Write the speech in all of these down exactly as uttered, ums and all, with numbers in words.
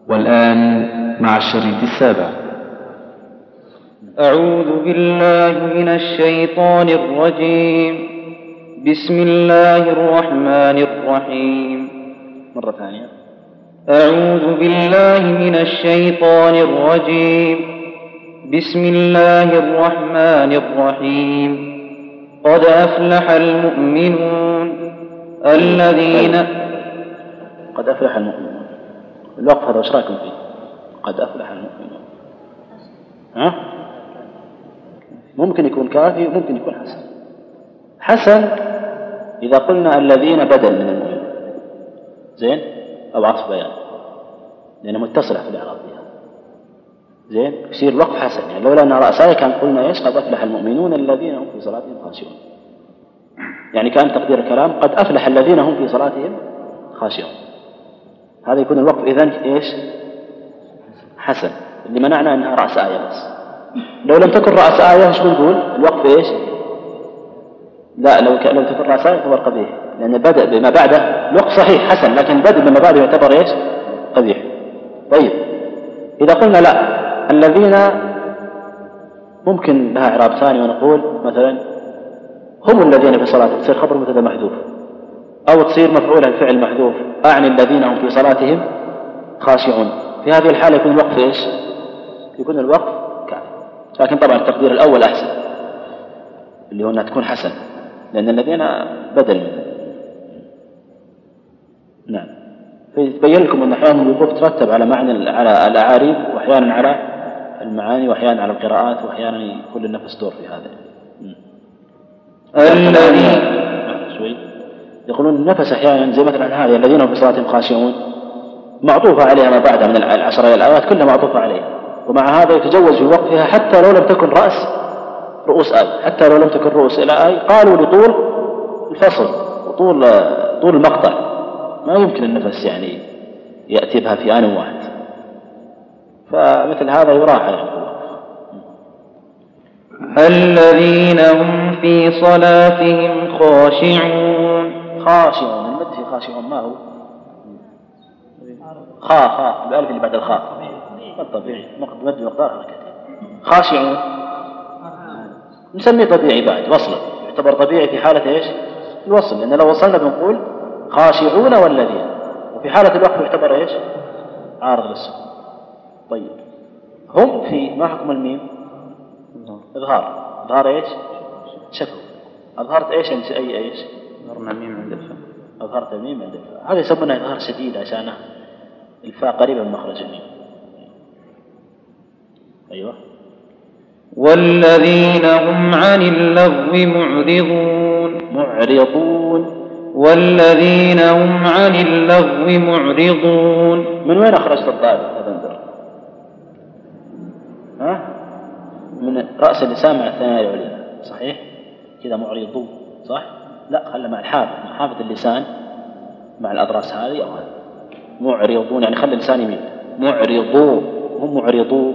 والآن مع الشريط السابع. أعوذ بالله من الشيطان الرجيم. بسم الله الرحمن الرحيم. مرة ثانية. أعوذ بالله من الشيطان الرجيم. بسم الله الرحمن الرحيم. قد أفلح المؤمنون الذين قد أفلح المؤمنون. الوقف هذا وش رايكم فيه؟ قد أفلح المؤمنون. ها؟ ممكن يكون كافي وممكن يكون حسن. حسن إذا قلنا الذين بدل من المؤمنين زين أو عطف بيان لأنه متصلة في الإعراب فيها زين يصير الوقف حسن. يعني لولا أن رأسها كان قلنا إيش؟ قد أفلح المؤمنون الذين هم في صلاتهم خاشعون. يعني كان تقدير الكلام قد أفلح الذين هم في صلاتهم خاشعون. هذا يكون الوقف إذن إيش؟ حسن. اللي منعنا أنها رأس آية بس. لو لم تكن رأس آية إيش بنقول؟ الوقف إيش؟ لا لو لو تكن رأس آية يعتبر قبيح لأن بدأ بما بعده. الوقف صحيح حسن لكن بدأ بما بعده يعتبر إيش؟ قبيح. طيب إذا قلنا لا الذين ممكن لها إعراب ثاني ونقول مثلا هم الذين في صلاتهم تصير خبر مبتدأ محذوف أو تصير مفعولا فعل محذوف أعني الذين هم في صلاتهم خاشعون. في هذه الحالة يكون الوقف إيش؟ يكون الوقف كافي. لكن طبعا التقدير الأول أحسن اللي هو أنها تكون حسن لأن الذين بدل منه. نعم. فيتبين لكم أن أحيانا الوقوف ترتب على معنى على الأعاريب وأحيانا على المعاني وأحيانا على القراءات وأحيانا يكون النفس دور في هذا. الذي شوي يقولون النفس أحيانا زي مثلا هذه الذين هم في صلاتهم خاشعون معطوفة عليها ما بعدها من العشر الآيات كلها معطوفة عليها ومع هذا يتجوز في وقفها حتى لو لم تكن رأس رؤوس آية حتى لو لم تكن رؤوس إلى آية. قالوا لطول الفصل وطول طول المقطع ما يمكن النفس يعني يأتي بها في آن واحد. فمثل هذا يراعى يعني. الذين هم في صلاتهم خاشعون. خاشعون المد في خاشعون ما هو؟ خاء خاء الألف اللي بعد الخاء الطبيعي مد مقدار حركتين. خاشعون نسميه طبيعي بعد وصل يعتبر طبيعي في حالة إيش؟ الوصل لأن لو وصلنا بنقول خاشعون والذين وفي حالة الوقف يعتبر إيش؟ عارض للسكون. طيب هم في ما حكم الميم؟ إظهار. إظهار إيش؟ شكو. أظهرت إيش عند أي إيش؟ أظهرنا الميم عند الفاء. أظهرت الميم عند الفاء. هذا يسمونه إظهار شديد عشان الفاء قريبا من مخرج الميم. أيوة. والذين هم عن اللغو معرضون. معرضون. والذين هم عن اللغو معرضون. من وين أخرجت الضاد هذا انظر؟ ها؟ من رأس اللسان مع الثنايا العليا صحيح؟ كذا معرضون صح؟ لا خلى مع الحافة مع حافة اللسان مع الأضراس هذه أو هذه. معرضون يعني خلى اللسان يمين. معرضون هم معرضون.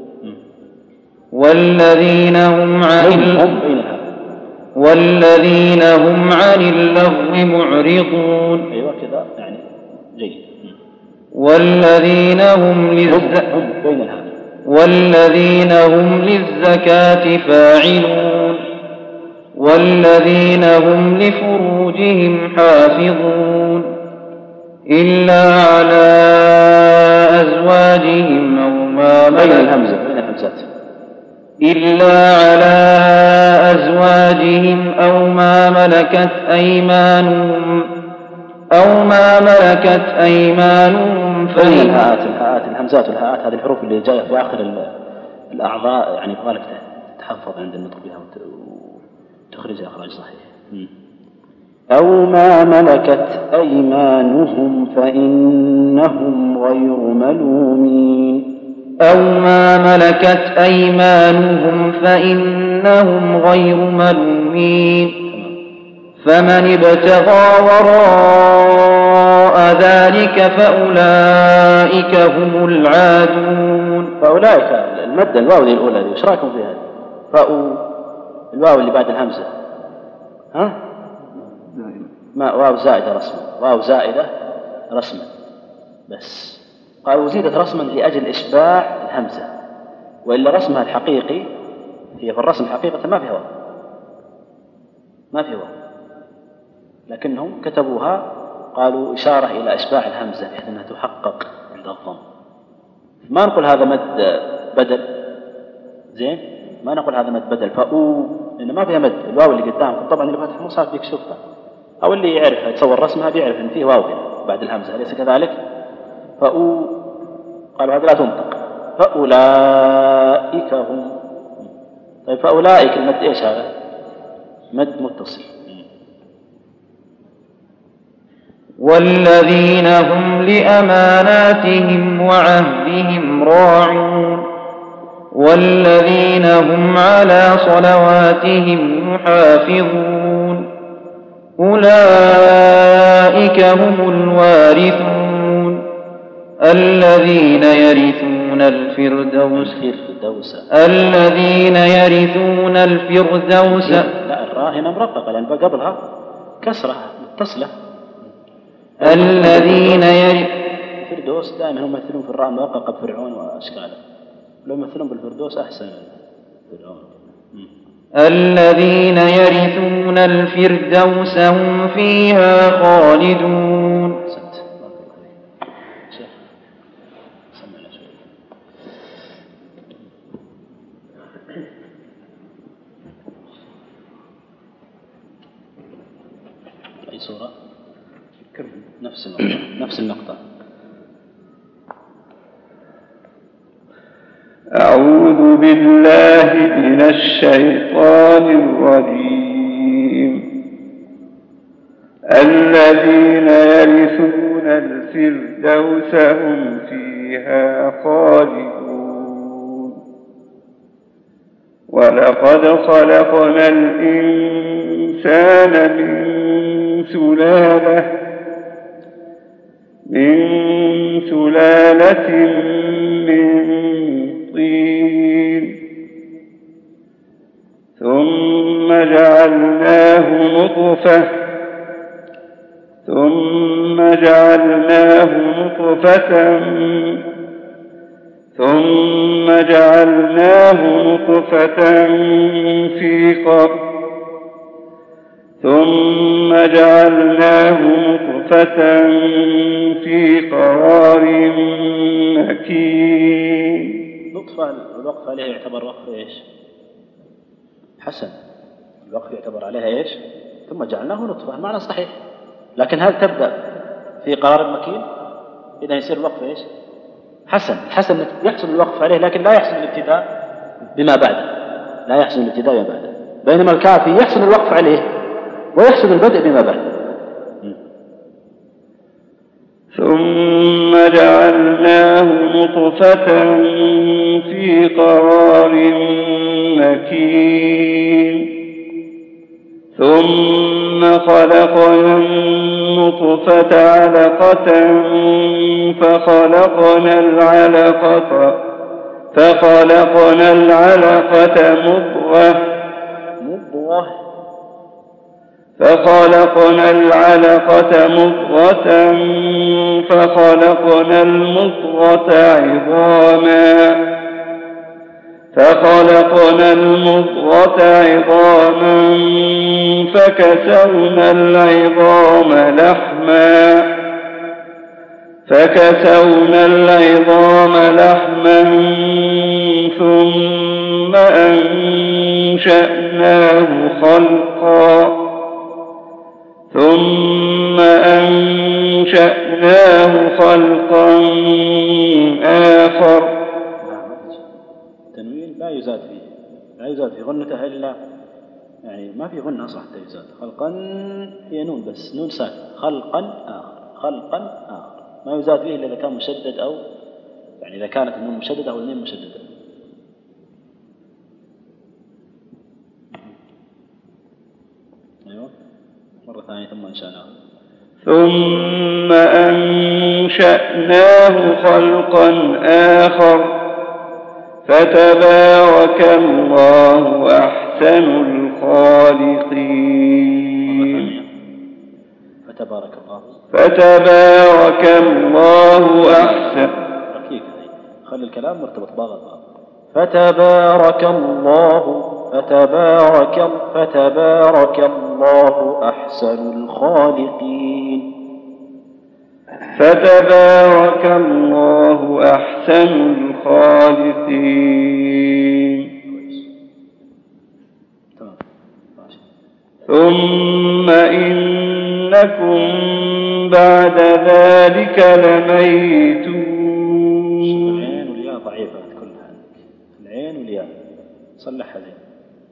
والذين هم عن اللغو والذين هم عن اللغو معرضون. أيوة كذا يعني جيد. والذين هم للزكاة بين الهذا والذين هم للزكاة فاعلون. والذين هم لفروجهم حافظون إلا على أزواجهم أو ما بين الهمزة بين الهمزات إلا على أزواجهم أو ما ملكت أيمانهم أو ما ملكت أيمانهم فإن الهاءات الهاءات الهمزات والهاءات هذه الحروف اللي جاية في آخر الأعضاء يعني يبغالك تحفظ عند النطق بها وتخرجها إخراج صحيح. أو ما ملكت أيمانهم فإنهم غير ملومين. أو ما ملكت أيمانهم فإنهم غير ملومين. فمن ابتغى وراء ذلك فأولئك هم العادون. فأولئك المادة الواو دي الأولى دي وش رايكم فيها؟ فأو الواو اللي بعد الهمزة ها؟ ما واو زائدة رسما واو زائدة رسما بس قالوا زيدت رسما لأجل إشباع الهمزة، وإلا رسمها الحقيقي هي في الرسم حقيقة ما فيها واو، ما فيها واو، لكنهم كتبوها قالوا إشارة إلى إشباع الهمزة بحيث أنها تحقق عند الضم. ما نقول هذا مد بدل، زين، ما نقول هذا مد بدل فأو، لأن ما فيها مد، الواو اللي قدامكم طبعا اللي فاتح المصحف بيكشفها، أو اللي يعرف يتصور رسمها بيعرف أن فيه واو بعد الهمزة، أليس كذلك؟ فأو قالوا هذا لا تنطق، فأولئك هم. طيب فأولئك المد إيش هذا؟ مد متصل. والذين هم لأماناتهم وعهدهم راعون والذين هم على صلواتهم يحافظون أولئك هم الوارثون الذين يرثون الفردوس الذين يرثون الفردوس. لا الراء هنا مرققة لأن قبلها كسرة متصلة. الذين يرثون الفردوس دائما هم يمثلون في الراء مرققة بفرعون وأشكاله، لو يمثلون بالفردوس أحسن فرعون. الذين يرثون الفردوس هم فيها خالدون. أي سورة؟ نفس النقطة نفس النقطة. أعوذ بالله من الشيطان الرجيم. الذين يرثون الفردوس هم فيها خالدون. ولقد خلقنا الإنسان من سلالة من سلالة من طين ثم جعلناه نطفة ثم جعلناه نطفة ثم جعلناه نطفة في قرن ثم جعلناه نطفة في قرار مكين. نطفة الوقف عليها يعتبر وقف إيش؟ حسن، الوقف يعتبر عليها إيش؟ ثم جعلناه نطفة، المعنى صحيح، لكن هل تبدأ في قرار مكين؟ إذا يصير الوقف إيش؟ حسن. حسن يحسن الوقف عليه لكن لا يحسن الابتداء بما بعده، لا يحسن الابتداء بما بعده، بينما الكافي يحسن الوقف عليه ويحسن البدء بما بعده. ثم جعلناه نطفة في قرار مكين ثم خلقنا النطفة علقة فخلقنا العلقة فخلقنا العلقة مضغة مضغة فخلقنا العلقة مضغة فخلقنا المضغة عظاما فخلقنا المضغة عظاما فكسونا العظام لحما فكسونا العظام لحما ثم أنشأناه خلقا ثم أنشأناه خلقا آخر. التنوين لا يزاد فيه، لا يزاد في غنته إلا يعني ما في غنة صح يزاد. خلقا هي نون بس، نون ساكنة، خلقا آخر خلقا آخر، ما يزاد فيه إلا إذا كان مشدد أو يعني إذا كانت النون مشددة أو النين مشددة. أيوة مرة ثانية ثم أنشأناه ثم أنشأناه خلقا آخر فتبارك الله أحسن الخالقين. فتبارك الله فتبارك الله أحسن خلي الكلام مرتبط ببعض. فتبارك الله فتبارك فتبارك الله أحسن الخالقين. فتبارك الله أحسن الخالقين. ثم إنكم بعد ذلك لميتون. العين والياء ضعيفة كلها، العين والياء صلحها زين.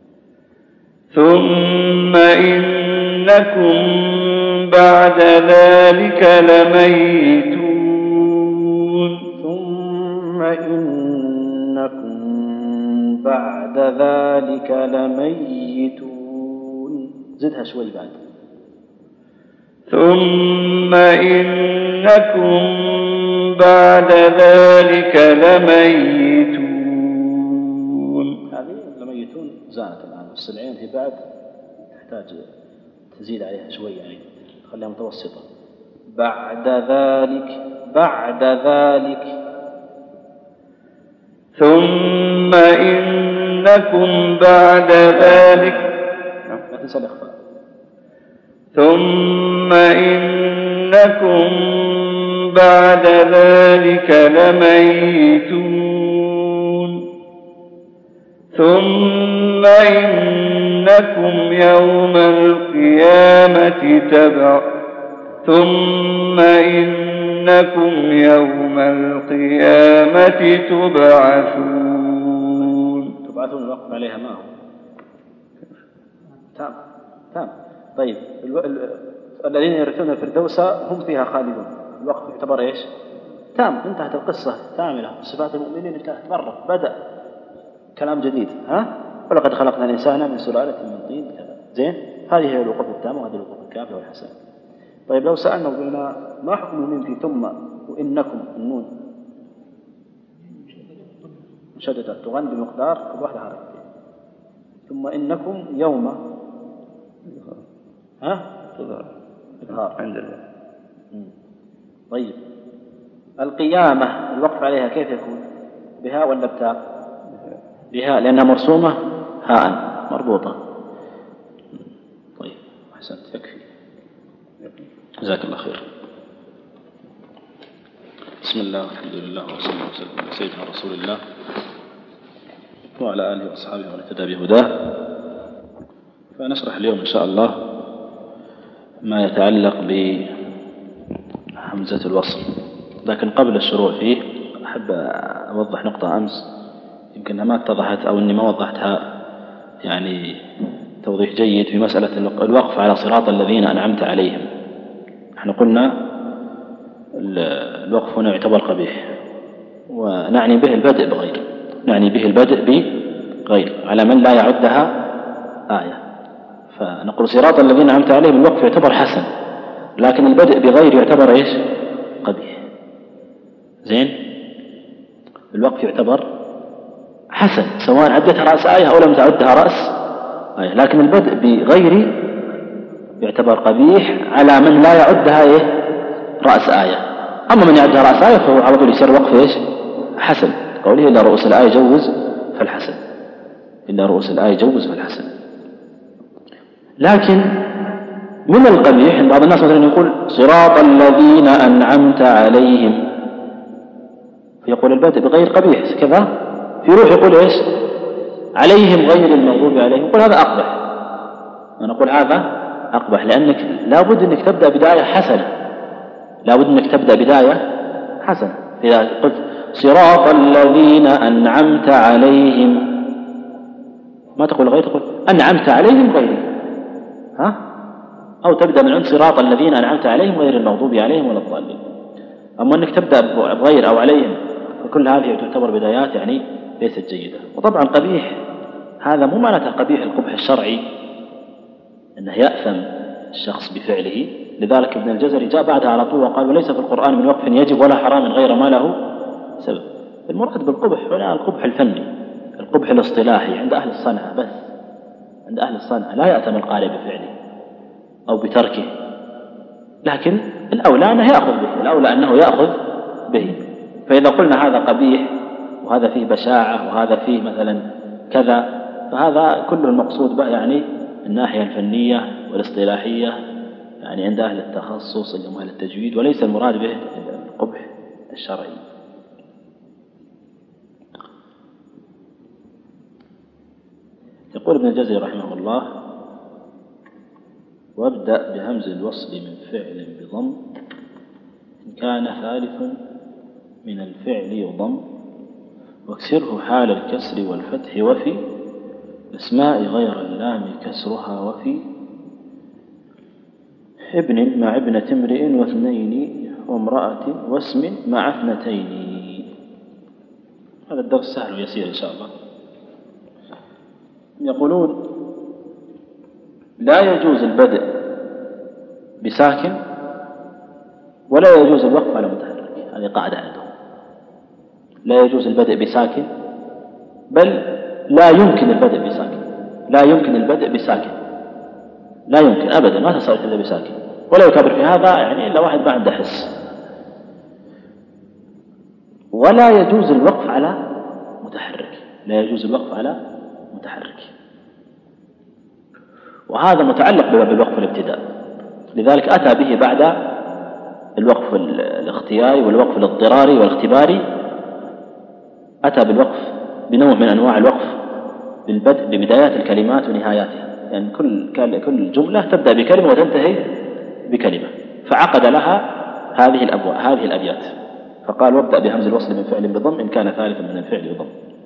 ثم إنكم بعد ذلك لميتون. ثم إنكم بعد ذلك لميتون. زدها شوي بعد. ثم إنكم بعد ذلك لميتون. هذه لميتون زانت الآن، بس العين هي بعد تحتاج تزيد عليها شوي يعني، خليها متوسطة. بعد ذلك بعد ذلك ثم إنكم بعد ذلك لا تنسى الإخفاء. ثم إنكم بعد ذلك لميتون. ثم إنكم يوم القيامة تبع ثم إنكم يوم القيامة تبعثون. تبعثون الوقف عليها ما هو تام تام. طيب الو... ال... الذين يرثون الفردوس هم فيها خالدون، الوقف يعتبر ايش؟ تام، انتهت القصة كاملة. صفات المؤمنين انتهت مرة، بدأ كلام جديد. ها ولقد خلقنا الإنسان من سلالة من طين كذا. زين، هذه هي الوقوف التام وهذه الوقوف الكافية والحسن. طيب لو سألنا وقلنا ما حكم الميم في ثم وإنكم النون مشددة تغن بمقدار كل واحدة حركتين. ثم إنكم يوم ها إظهار عند الله. طيب القيامة الوقف عليها كيف يكون؟ بهاء ولا بتاء؟ بهاء لأنها مرسومة هاء مربوطة. طيب أحسنت، يكفي، جزاك الله خير. بسم الله والحمد لله والصلاة والسلام على سيدنا رسول الله وعلى آله وأصحابه ومن اهتدى بهداه. فنشرح اليوم إن شاء الله ما يتعلق بحمزة الوصل، لكن قبل الشروع فيه أحب أوضح نقطة أمس يمكنها ما اتضحت أو أني ما وضحتها يعني توضيح جيد في مسألة الوقف على صراط الذين أنعمت عليهم. نحن قلنا الوقف هنا يعتبر قبيح، ونعني به البدء بغير نعني به البدء بغير على من لا يعدها آية. فنقول صراط الذين أنعمت عليهم الوقف يعتبر حسن، لكن البدء بغير يعتبر إيش؟ قبيح. زين، الوقف يعتبر حسن سواء عدتها رأس آية أو لم تعدها رأس آية، لكن البدء بغير يعتبر قبيح على من لا يعدها إيه؟ رأس آية. أما من يعدها رأس آية فهو على طول يصير وقف إيش؟ حسن، قوله إلا رؤوس الآية جوز فالحسن، إلا رؤوس الآية جوز فالحسن. لكن من القبيح بعض الناس مثلا يقول صراط الذين أنعمت عليهم، فيقول البدء بغير قبيح كذا، يروح يقول إيش؟ عليهم غير المغضوب عليهم، يقول هذا أقبح. أنا أقول هذا أقبح لأنك لابد أنك تبدأ بداية حسنة، لابد أنك تبدأ بداية حسنة. إذا قلت صراط الذين أنعمت عليهم ما تقول غير، تقول أنعمت عليهم غيري، ها؟ أو تبدأ من عند صراط الذين أنعمت عليهم غير المغضوب عليهم ولا الضالين. أما أنك تبدأ بغير أو عليهم فكل هذه تعتبر بدايات يعني ليست جيدة. وطبعا قبيح هذا مو معناته قبيح القبح الشرعي أنه يأثم الشخص بفعله، لذلك ابن الجزري جاء بعدها على طول وقال وليس في القرآن من وقف يجب ولا حرام غير ما له سبب. المراد بالقبح هنا القبح الفني، القبح الاصطلاحي عند أهل الصنعة بس، عند أهل الصنعة لا يأثم القارئ بفعله أو بتركه، لكن الأولى أنه يأخذ به، الأولى أنه يأخذ به. فإذا قلنا هذا قبيح وهذا فيه بشاعة وهذا فيه مثلا كذا، فهذا كله المقصود به يعني الناحية الفنية والاصطلاحية يعني عند أهل التخصص اللي هم أهل التجويد، وليس المراد به القبح الشرعي. يقول ابن الجزري رحمه الله: وابدأ بهمز الوصل من فعل بضم إن كان ثالث من الفعل يضم، واكسره حال الكسر والفتح وفي اسماء غير اللام كسرها، وفي ابن مع ابنة امرئ واثنين وامرأة واسم مع اثنتين. هذا الدرس سهل ويسير إن شاء الله. يقولون: لا يجوز البدء بساكن ولا يجوز الوقف على متحرك. هذه قاعدة عندهم: لا يجوز البدء بساكن، بل لا يمكن البدء بساكن. لا يمكن البدء بساكن، لا يمكن أبدا، ما تستطيع البدء بساكن. ولا يكبر في هذا يعني إلا واحد ما عنده حس. ولا يجوز الوقف على متحرك، لا يجوز الوقف على متحرك، وهذا متعلق بالوقف الابتداء، لذلك أتى به بعد الوقف الاختياري والوقف الاضطراري والاختباري. أتى بالوقف بنوع من أنواع الوقف بالبدء ببدايات الكلمات ونهاياتها، يعني كل كل جملة تبدأ بكلمة وتنتهي بكلمة، فعقد لها هذه الأبواب هذه الأبيات، فقال: وابدأ بهمز الوصل من فعل بضم إن كان ثالثا من الفعل يضم.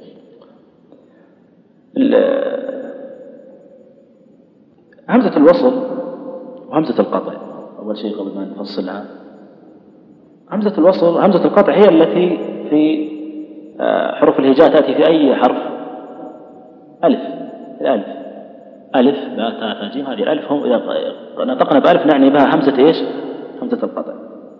همزة الوصل وهمزة القطع، أول شيء قبل ما نفصلها، همزة الوصل همزة القطع هي التي في حروف الهجاء تأتي في أي حرف. ألف، الألف ألف باء تاء ثاء جيم، هذه الألف هم إذا نطقنا بألف نعني بها همزة إيش؟ همزة القطع.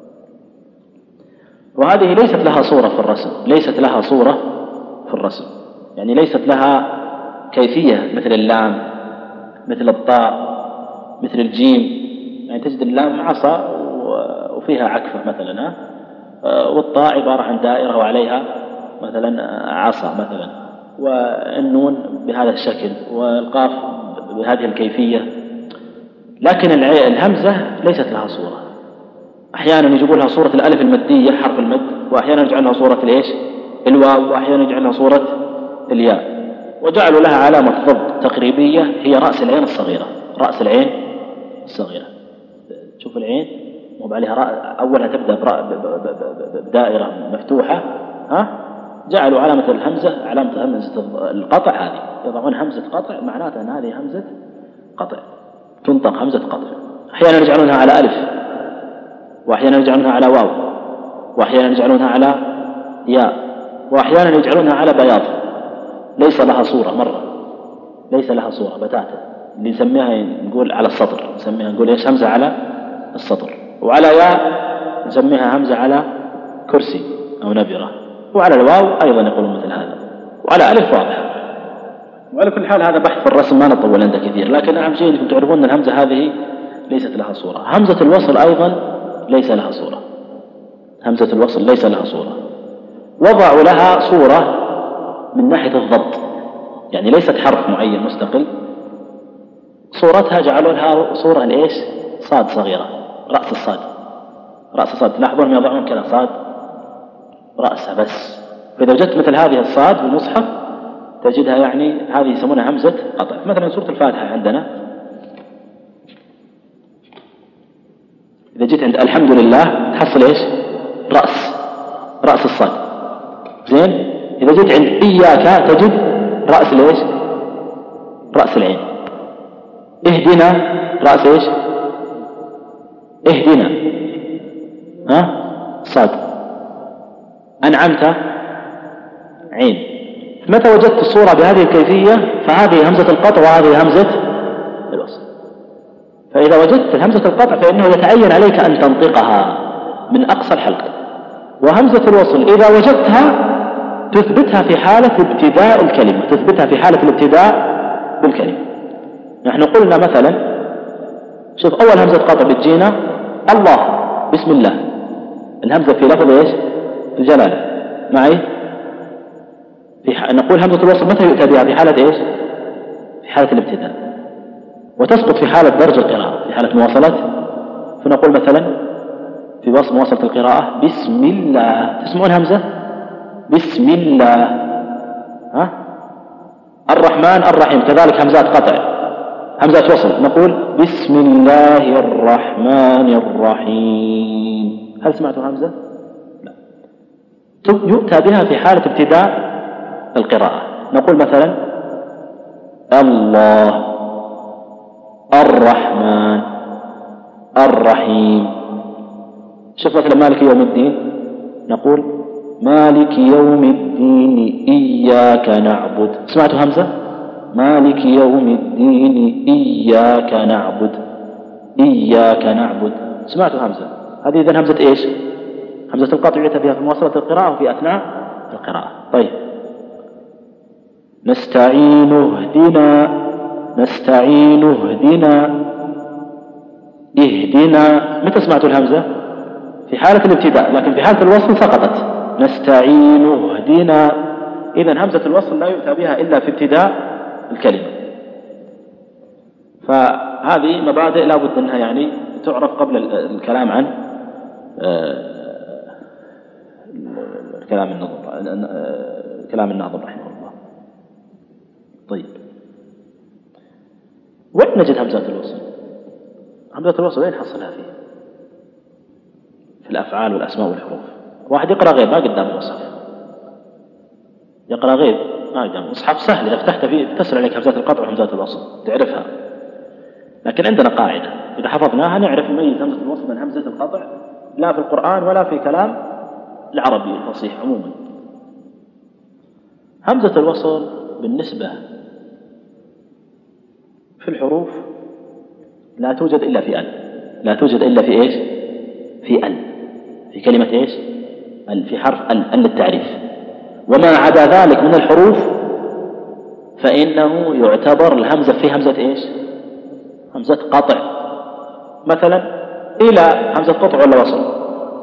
وهذه ليست لها صورة في الرسم، ليست لها صورة في الرسم، يعني ليست لها كيفية مثل اللام، مثل الطاء، مثل الجيم. يعني تجد اللام عصا وفيها عكفة مثلا، والطاء عبارة عن دائرة وعليها مثلا عصا مثلا، والنون بهذا الشكل، والقاف بهذه الكيفية. لكن الهمزة ليست لها صورة. أحيانا يجيبوا لها صورة الألف المدية حرف المد، وأحيانا يجعل لها صورة الإيش؟ الواو، وأحيانا يجعل لها صورة الياء، وجعلوا لها علامة ضبط تقريبية هي رأس العين الصغيرة. رأس العين الصغيرة، شوف العين مو عليها رأ... أولها تبدأ بدائرة مفتوحة، ها؟ جعلوا علامة الهمزة علامة همزة القطع، هذه يضعون همزة قطع، معناتها أن هذه همزة قطع، تنطق همزة قطع. أحيانا يجعلونها على ألف، وأحيانا يجعلونها على واو، وأحيانا يجعلونها على ياء، وأحيانا يجعلونها على بياض. ليس لها صورة مرة، ليس لها صورة بتاتا. اللي نسميها نقول على السطر، نسميها نقول إيش؟ همزة على السطر. وعلى ياء نسميها همزة على كرسي أو نبرة. وعلى الواو أيضا يقولون مثل هذا. وعلى ألف واضحة. وعلى كل حال هذا بحث في الرسم ما نطول عنده كثير، لكن أهم شيء أنكم تعرفون أن الهمزة هذه ليست لها صورة. همزة الوصل أيضا ليس لها صورة. همزة الوصل ليس لها صورة. وضعوا لها صورة من ناحية الضبط، يعني ليست حرف معين مستقل. صورتها جعلوا لها صورة لإيش؟ صاد صغيرة، رأس الصاد، رأس الصاد. تلاحظون يضعون كذا صاد رأسها بس. فإذا وجدت مثل هذه الصاد في المصحف تجدها يعني هذه يسمونها همزة قطع. مثلا سورة الفاتحة عندنا إذا جيت عند الحمد لله تحصل إيش؟ رأس، رأس الصاد. زين. إذا جيت عند إياك تجد رأس ليش؟ رأس العين. اهدنا رأس إيش؟ اهدنا، ها؟ صاد. أنعمت عين. متى وجدت الصورة بهذه الكيفية فهذه همزة القطع وهذه همزة الوصل. فإذا وجدت همزة القطع فإنه يتعين عليك أن تنطقها من أقصى الحلقة. وهمزة الوصل إذا وجدتها تثبتها في حالة ابتداء الكلمة، تثبتها في حالة الابتداء بالكلمة. نحن قلنا مثلا، شوف أول همزة قطع بتجينا الله، بسم الله. الهمزة في لفظ إيش؟ الجلالة. معي؟ نقول همزة الوصل متى يؤتى بها؟ في حالة إيش؟ في حالة الابتداء، وتسقط في حالة درج القراءة، في حالة مواصلة. فنقول مثلا في وصف مواصلة القراءة بسم الله، تسمعون همزة بسم الله، ها؟ الرحمن الرحيم كذلك همزات قطع، همزات وصل، نقول بسم الله الرحمن الرحيم. هل سمعتوا همزة؟ لا. يؤتى بها في حالة ابتداء القراءة، نقول مثلا الله الرحمن الرحيم. شوف مثلا مالك يوم الدين، نقول مالك يوم الدين إياك نعبد. سمعتوا همزة؟ مالك يوم الدين إياك نعبد، إياك نعبد. سمعتوا همزة؟ هذه إذن همزة إيش؟ همزة القطع يؤتى بها في مواصلة القراءة وفي أثناء القراءة. طيب نستعين اهدنا، نستعين اهدنا، اهدنا. متى سمعتوا الهمزة؟ في حالة الابتداء، لكن في حالة الوصل سقطت. نستعين اهدنا، إذن همزة الوصل لا يؤتى بها إلا في ابتداء الكلمة. فهذه مبادئ لا بد أنها يعني تعرف قبل الكلام عن كلام النظم، كلام الناظم رحمه الله. طيب وين نجد همزة الوصل؟ همزة الوصل وين حصلها فيه؟ في الأفعال والأسماء والحروف. واحد يقرأ غير ما قدام المصحف، يقرأ غير ما قدام المصحف سهل، إذا فتحت فيه تسأل عليك همزات القطع وهمزات الوصل تعرفها. لكن عندنا قاعدة إذا حفظناها نعرف نميز همزة الوصل من همزة القطع، لا في القرآن ولا في كلام العربي الفصيح عموما. همزة الوصل بالنسبة في الحروف لا توجد إلا في ال، لا توجد إلا في إيش؟ في ال، في كلمة إيش؟ ال، في حرف ال، ال التعريف. وما عدا ذلك من الحروف فإنه يعتبر الهمزة في همزة إيش؟ همزة قطع. مثلا إلى همزة قطع ولا وصل؟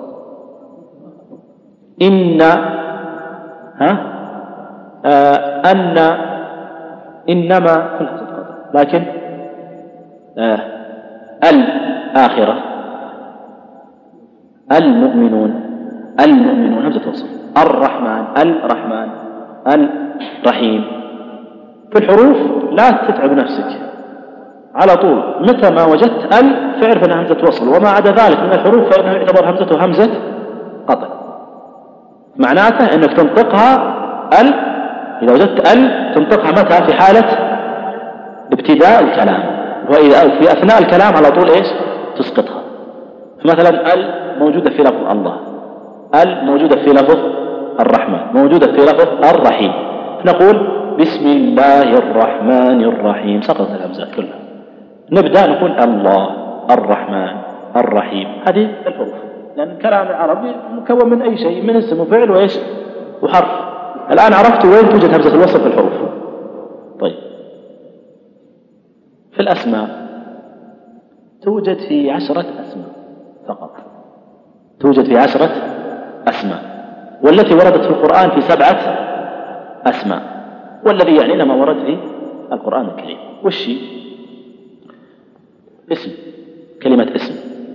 إن، ها؟ آه أن، إنما، كل همزة قطع. لكن آه ال آخرة، المؤمنون، المؤمنون همزة وصل. الرحمن، الرحمن، الرحيم. في الحروف لا تتعب نفسك، على طول متى ما وجدت ال فاعرف انها همزة وصل، وما عدا ذلك من الحروف فإنه يعتبر همزته همزة قطع. معناته انك تنطقها ال، إذا وجدت ال تنطقها متى؟ في حالة ابتداء الكلام، وإذا في أثناء الكلام على طول إيش؟ تسقطها. فمثلا ال موجودة في لفظ الله، ال موجودة في لفظ الرحمن، موجودة في لفظ الرحيم. نقول بسم الله الرحمن الرحيم، سقطت الهمزات كلها. نبدأ نقول الله الرحمن الرحيم. هذه الحروف، لأن الكلام العربي مكون من أي شيء، من اسم وفعل وإيش وحرف. الآن عرفت وين توجد همزة الوصل في الحروف. طيب في الأسماء توجد في عشرة أسماء فقط، توجد في عشرة أسماء، والتي وردت في القرآن في سبعة أسماء، والذي يعنينا ما ورد في القرآن الكريم. وش اسم؟ كلمة اسم،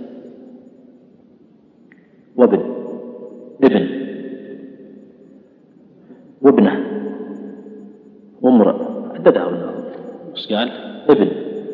وابن، ابن، وابنه، وامرأ. عددها ولا ايش قال؟ ابن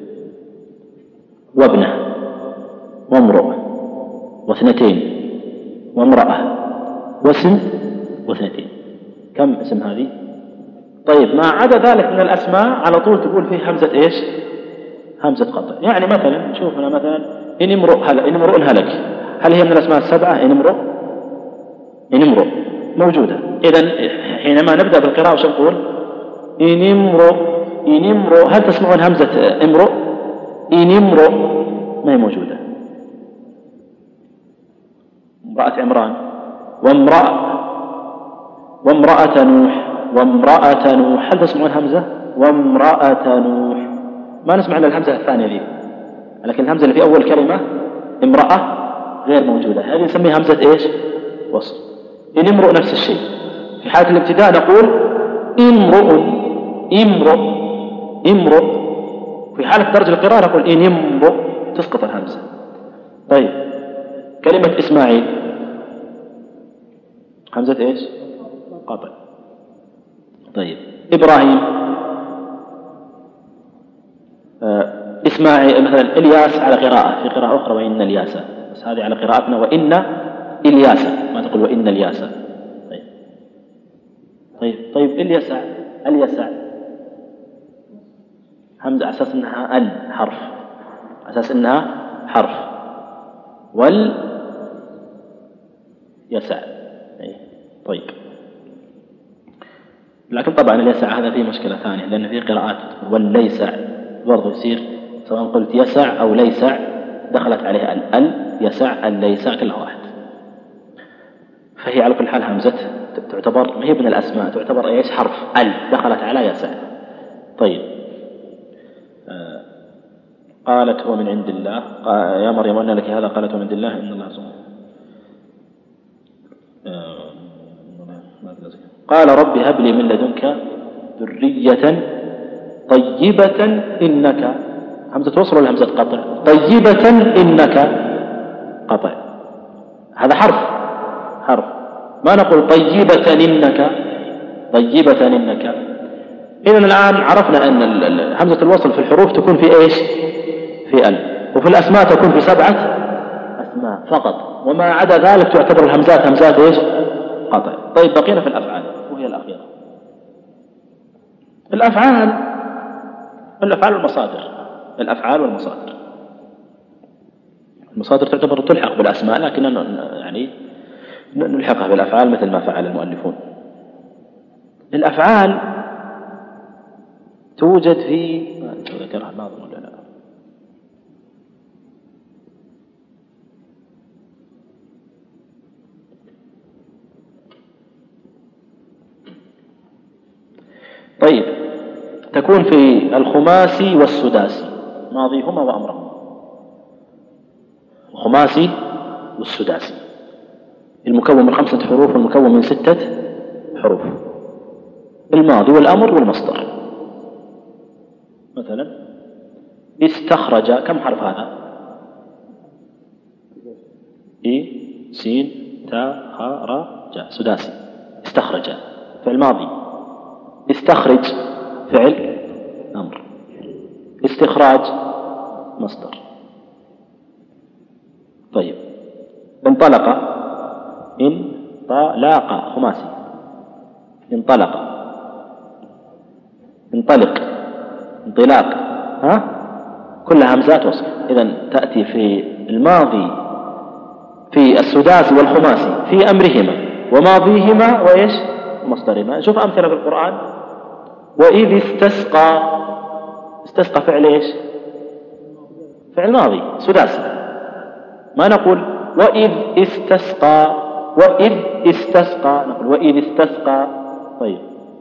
وابنه وامرأ واثنتين وامرأة واسم واثنتين. كم اسم هذه؟ طيب ما عدا ذلك من الأسماء على طول تقول فيه همزة إيش؟ همزة قطع. يعني مثلا شوف هنا مثلا إن امرؤ هلك، إن امرؤ هلك، هل هي من الأسماء السبعة؟ إن امرؤ، إن امرؤ موجودة. إذن حينما نبدأ بالقراءة وش نقول؟ إن امرؤ، إن امرؤ. هل تسمعون همزة امرؤ؟ إن امرؤ ما هي موجودة. امرأة عمران، وامرأة، وامرأة نوح، وامرأة نوح. هل تسمعون همزة؟ وامرأة نوح. ما نسمع إلا الهمزة الثانية ذي، لكن الهمزة اللي في أول كلمة امرأة غير موجودة، هذه نسميها همزة إيش؟ وصل. إن امرؤ نفس الشيء. في حالة الابتداء نقول امرؤ امرؤ امرؤ. في حالة درجة القراءة نقول إن امرؤ تسقط الهمزة. طيب كلمة إسماعيل همزة إيش؟ قطع. طيب إبراهيم آه. إسماعيل مثلا إلياس على قراءة، في قراءة أخرى وإن الياس، بس هذه على قراءتنا وإن إلياس، ما تقول وإن الياس. طيب طيب طيب اليسع اليسع همزة على أساس أنها ال حرف، على أساس أنها حرف، وال يسع. طيب لكن طبعا اليسع هذا فيه مشكلة ثانية، لأن فيه قراءات والليسع برضو يصير سواء قلت يسع أو ليسع دخلت عليه ال ال يسع الليسع كلها واحد. فهي على كل حال همزة تعتبر ما هي من الأسماء، تعتبر إيش؟ حرف ال دخلت على يسع. طيب آه. قالت هو من عند الله، يا مريم أن لك هذا، قالت هو من عند الله إن الله سبحانه آه. قال رب هب لي من لدنك ذرية طيبة إنك، همزة وصل ولا همزة قطع؟ طيبة إنك قطع، هذا حرف حرف، ما نقول طيبة إنك طيبة إنك. إذن الآن عرفنا أن همزة الوصل في الحروف تكون في إيش؟ في ال، وفي الأسماء تكون في سبعة أسماء فقط، وما عدا ذلك تعتبر الهمزات همزات إيش؟ قطع. طيب بقينا في الأفعال وهي الأخيرة. الأفعال الأفعال والمصادر. الأفعال والمصادر المصادر تعتبر تلحق بالأسماء، لكن يعني نلحقها بالأفعال مثل ما فعل المؤلفون. الأفعال توجد في ذكرها الناظم ولا لا؟ طيب تكون في الخماسي والسداسي ماضيهما وأمرهما، الخماسي والسداسي المكون من خمسة حروف والمكون من ستة حروف، الماضي والأمر والمصدر. مثلا استخرج كم حرف هذا؟ إي سين تا خا را جا، سداسي. استخرج فعل ماضي، استخرج فعل أمر، استخراج مصدر. طيب انطلق انطلق خماسي، انطلق انطلق انطلاق، ها كلها همزات وصل. إذن تأتي في الماضي في السداسي والخماسي في أمرهما وماضيهما وإيش مصدرهما. شوف أمثلة في القرآن. وإذ استسقى، استسقى فعل إيش؟ فعل ماضي سداسي، ما نقول وإذ استسقى وإذ استسقى، نقول وإذ استسقى. طيب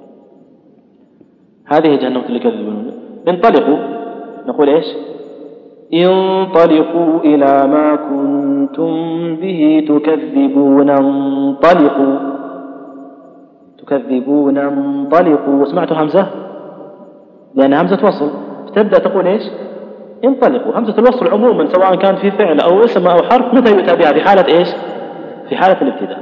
هذه جهنم اللي كذبون. انطلقوا نقول إيش؟ انطلقوا إلى ما كنتم به تكذبون، انطلقوا تكذبون انطلقوا. سمعتوا همزة؟ لأن همزة وصل، تبدأ تقول إيش؟ انطلقوا. همزة الوصل عموما سواء كان في فعل أو اسم أو حرف متى يؤتى بها؟ في حالة إيش؟ في حالة الابتداء.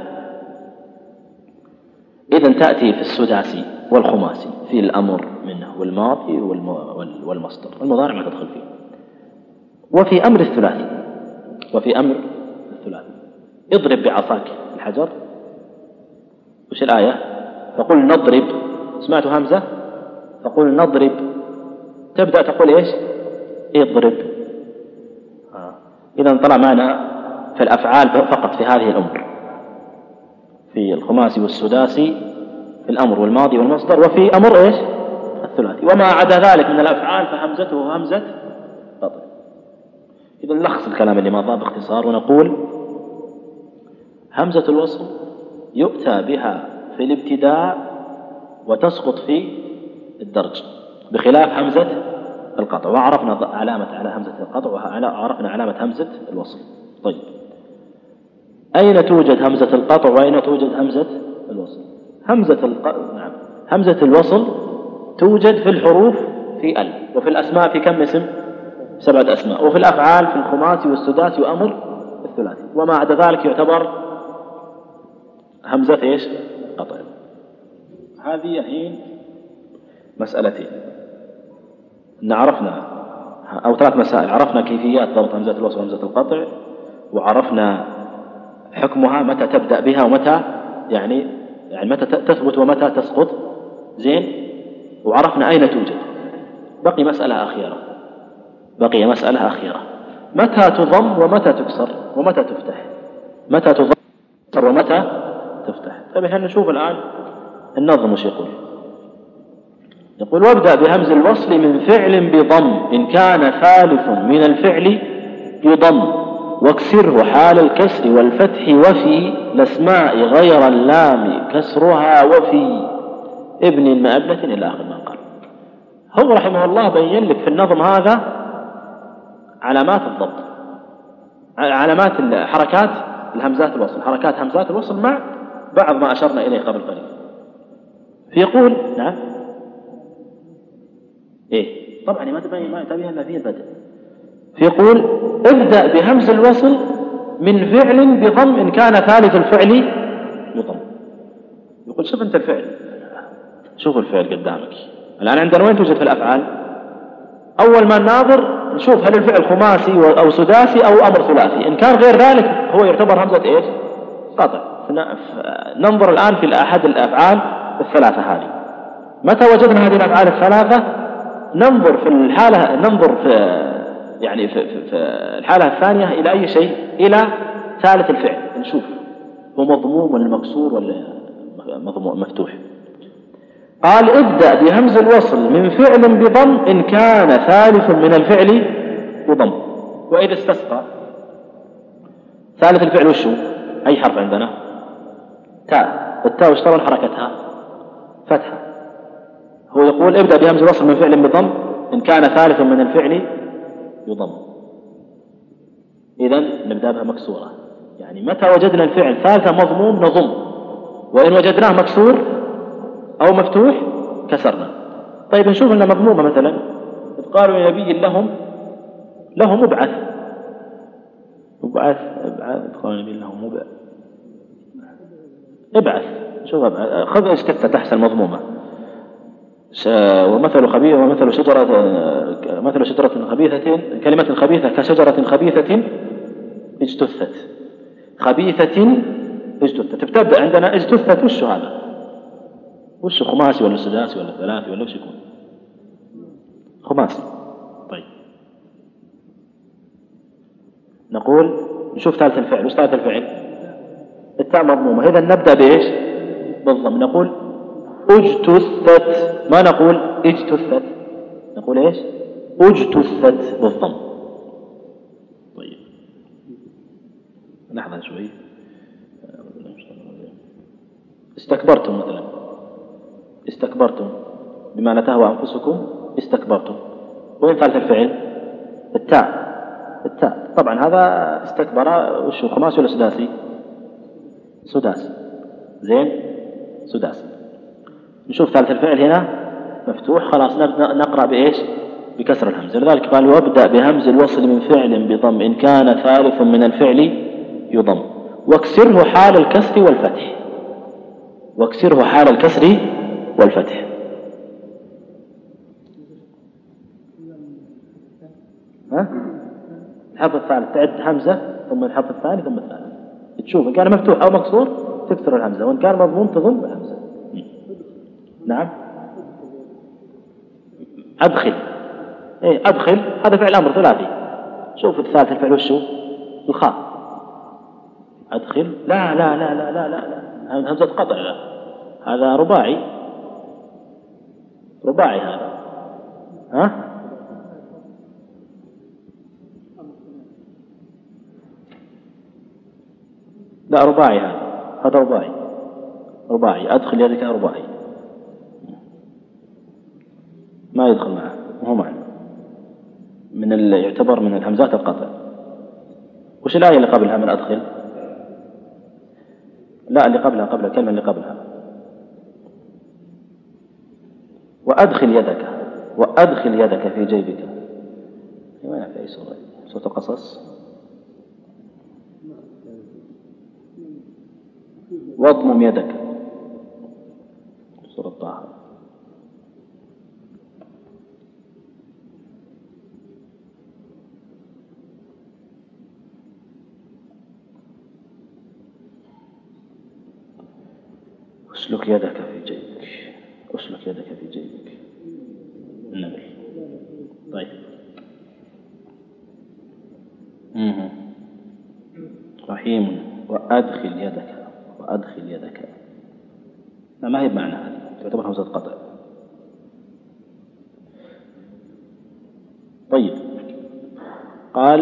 إذن تأتي في السداسي والخماسي في الأمر منه والماضي والمصدر، المضارع ما تدخل فيه. وفي أمر الثلاثي، وفي أمر الثلاثي اضرب بعصاك الحجر. وش الآية؟ فقل نضرب. سمعتوا همزة؟ فقل نضرب، تبدأ تقول إيش؟ اضرب. آه. إذن طلع معنا في الأفعال فقط في هذه الأمر، في الخماسي والسداسي في الأمر والماضي والمصدر، وفي أمر إيش؟ الثلاثي. وما عدا ذلك من الأفعال فهمزته همزة قطع. إذا نلخص الكلام اللي مضى باختصار ونقول همزة الوصل يؤتى بها في الابتداء وتسقط في الدرج، بخلاف همزة القطع. وعرفنا علامة على همزة القطع وعرفنا علامة همزة الوصل. طيب أين توجد همزة القطع وأين توجد همزة الوصل؟ همزة القطع نعم همزة الوصل توجد في الحروف في ال، وفي الأسماء في كم اسم؟ سبعة أسماء، وفي الأفعال في الخماسي والسداسي وأمر الثلاثي، وما عدا ذلك يعتبر همزة إيش؟ قطع. هذه الحين مسألتين، إن عرفنا أو ثلاث مسائل، عرفنا كيفيات ضبط همزة الوصل وهمزة القطع، وعرفنا حكمها متى تبدأ بها ومتى يعني يعني متى تثبت ومتى تسقط، زين، وعرفنا أين توجد. بقي مسألة أخيرة، بقي مسألة أخيرة، متى تضم ومتى تكسر ومتى تفتح، متى تضم ومتى تفتح. طيب احنا نشوف الآن النظم وش يقول. يقول: وابدأ بهمز الوصل من فعل بضم إن كان ثالث من الفعل يضم، واكسره حال الكسر والفتح، وفي الأسماء غير اللام كسرها، وفي ابن مأبلة إلى آخر ما قال. هو رحمه الله بين لك في النظم هذا علامات الضبط، علامات حركات الهمزات الوصل، حركات همزات الوصل مع بعض ما أشرنا إليه قبل قليل. فيقول نعم إيه طبعا ما تبين ما تبين فيه البدء. فيقول: ابدأ بهمز الوصل من فعل بضم إن كان ثالث الفعل يضم. يقول شوف أنت الفعل، شوف الفعل قدامك الآن عندنا وين توجد في الأفعال؟ أول ما نناظر نشوف هل الفعل خماسي أو سداسي أو أمر ثلاثي. إن كان غير ذلك هو يعتبر همزة إيش؟ قطع. ننظر الآن في أحد الأفعال الثلاثة هذه. متى وجدنا هذه الأفعال الثلاثة ننظر في الحالة ننظر في يعني في, في, في الحالة الثانية إلى أي شيء؟ إلى ثالث الفعل، نشوف هو مضموم ولا مكسور ولا مضموم مفتوح. قال: ابدأ بهمز الوصل من فعل بضم إن كان ثالث من الفعل يضم. وإذا استسقى ثالث الفعل وشو؟ أي حرف عندنا؟ تاء. التاء واشترى حركتها فتحة. هو يقول: ابدأ بهمز الوصل من فعل بضم إن كان ثالث من الفعل يضم. إذن نبدأ بها مكسورة، يعني متى وجدنا الفعل ثالثة مضموم نضم، وإن وجدناه مكسور أو مفتوح كسرنا. طيب نشوف أنها مضمومة مثلا، إذ قالوا لنبي لهم لهم مبعث مبعث ابعث قالوا نبي لهم مبعث ابعث شوف ابعث خذ استفتة تحسن مضمومة. ومثل خبيث ومثل شجرة مثل شجرة خبيثة كلمة خبيثة كشجرة خبيثة اجتثت. خبيثة اجتثت تبدأ عندنا اجتثت. وش هذا؟ وش خماسي ولا سداسي ولا ثلاثي ولا وش يكون؟ خماسي. طيب نقول نشوف ثالث الفعل. وش ثالث الفعل؟ التاء مضمومة. إذا نبدأ بإيش؟ بالضم. نقول اجتثت، ما نقول اجتثت، نقول ايش؟ اجتثت بالضم. طيب لحظة شوي. استكبرتم مثلا، استكبرتم بما تهوى أنفسكم استكبرتم. وين ثالث الفعل؟ التاء. التاء طبعا هذا استكبر وش خماسي ولا سداسي؟ سداسي. زين سداسي. نشوف ثالث الفعل هنا مفتوح، خلاص نبدأ نقرأ بإيش؟ بكسر الهمزة. لذلك قال: وابدأ بهمز الوصل من فعل بضم إن كان ثالث من الفعل يضم، واكسره حال الكسر والفتح. واكسره حال الكسر والفتح. ها؟ الحرف الثالث تعد همزة ثم الحرف الثاني ثم الثالث، تشوف إن كان مفتوح أو مكسور تكسر الهمزة، وإن كان مضموم تضم الهمزة. نعم أدخل. إيه أدخل هذا فعل أمر ثلاثي. شوف الثالث الفعل وشو؟ الخاء. أدخل لا لا لا لا لا لا, لا. همزة قطع. لا هذا رباعي. رباعي هذا. ها لا رباعي هذا. هذا رباعي. رباعي أدخل يدك رباعي ما يدخل معه، هو معنى من اللي يعتبر من الهمزات القطع. وش الآية اللي قبلها من أدخل؟ لا اللي قبلها، قبل الكلمة اللي قبلها وأدخل يدك وأدخل يدك في جيبك. وين في أي سورة؟ سورة القصص. واضمم يدك سورة طه. اسلك يدك في جيبك اسلك يدك في جيبك النبي. طيب مم. رحيم وأدخل يدك وأدخل يدك. لا ما هي بمعنى هذه، تعتبر همزة قطع. طيب قال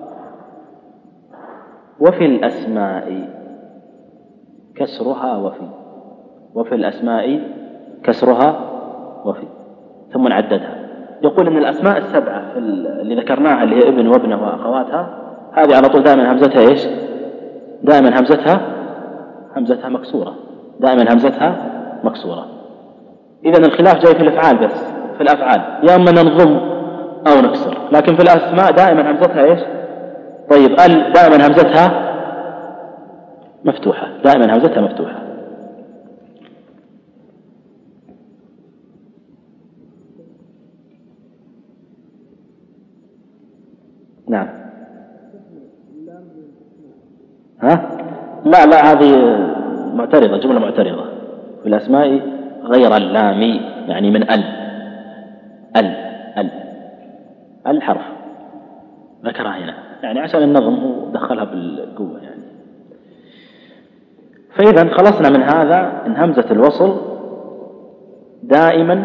وفي الأسماء كسرها وفي وفي الأسماء كسرها وفي ثم نعددها. يقول إن الأسماء السبعة اللي ذكرناها اللي هي ابن وابنه وأخواتها هذه على طول دائما همزتها إيش؟ دائما همزتها همزتها مكسورة دائما همزتها مكسورة. إذن الخلاف جاي في الأفعال بس. في الأفعال يا أما ننضم أو نكسر، لكن في الأسماء دائما همزتها إيش؟ طيب ال دائما همزتها مفتوحة دائما همزتها مفتوحة. نعم. ها؟ لا لا هذه معترضة، جملة معترضة. في الأسماء غير اللام، يعني من ال ال ال الحرف ذكرها هنا يعني عشان النظم ودخلها بالقوة يعني. فإذا خلصنا من هذا إن همزة الوصل دائما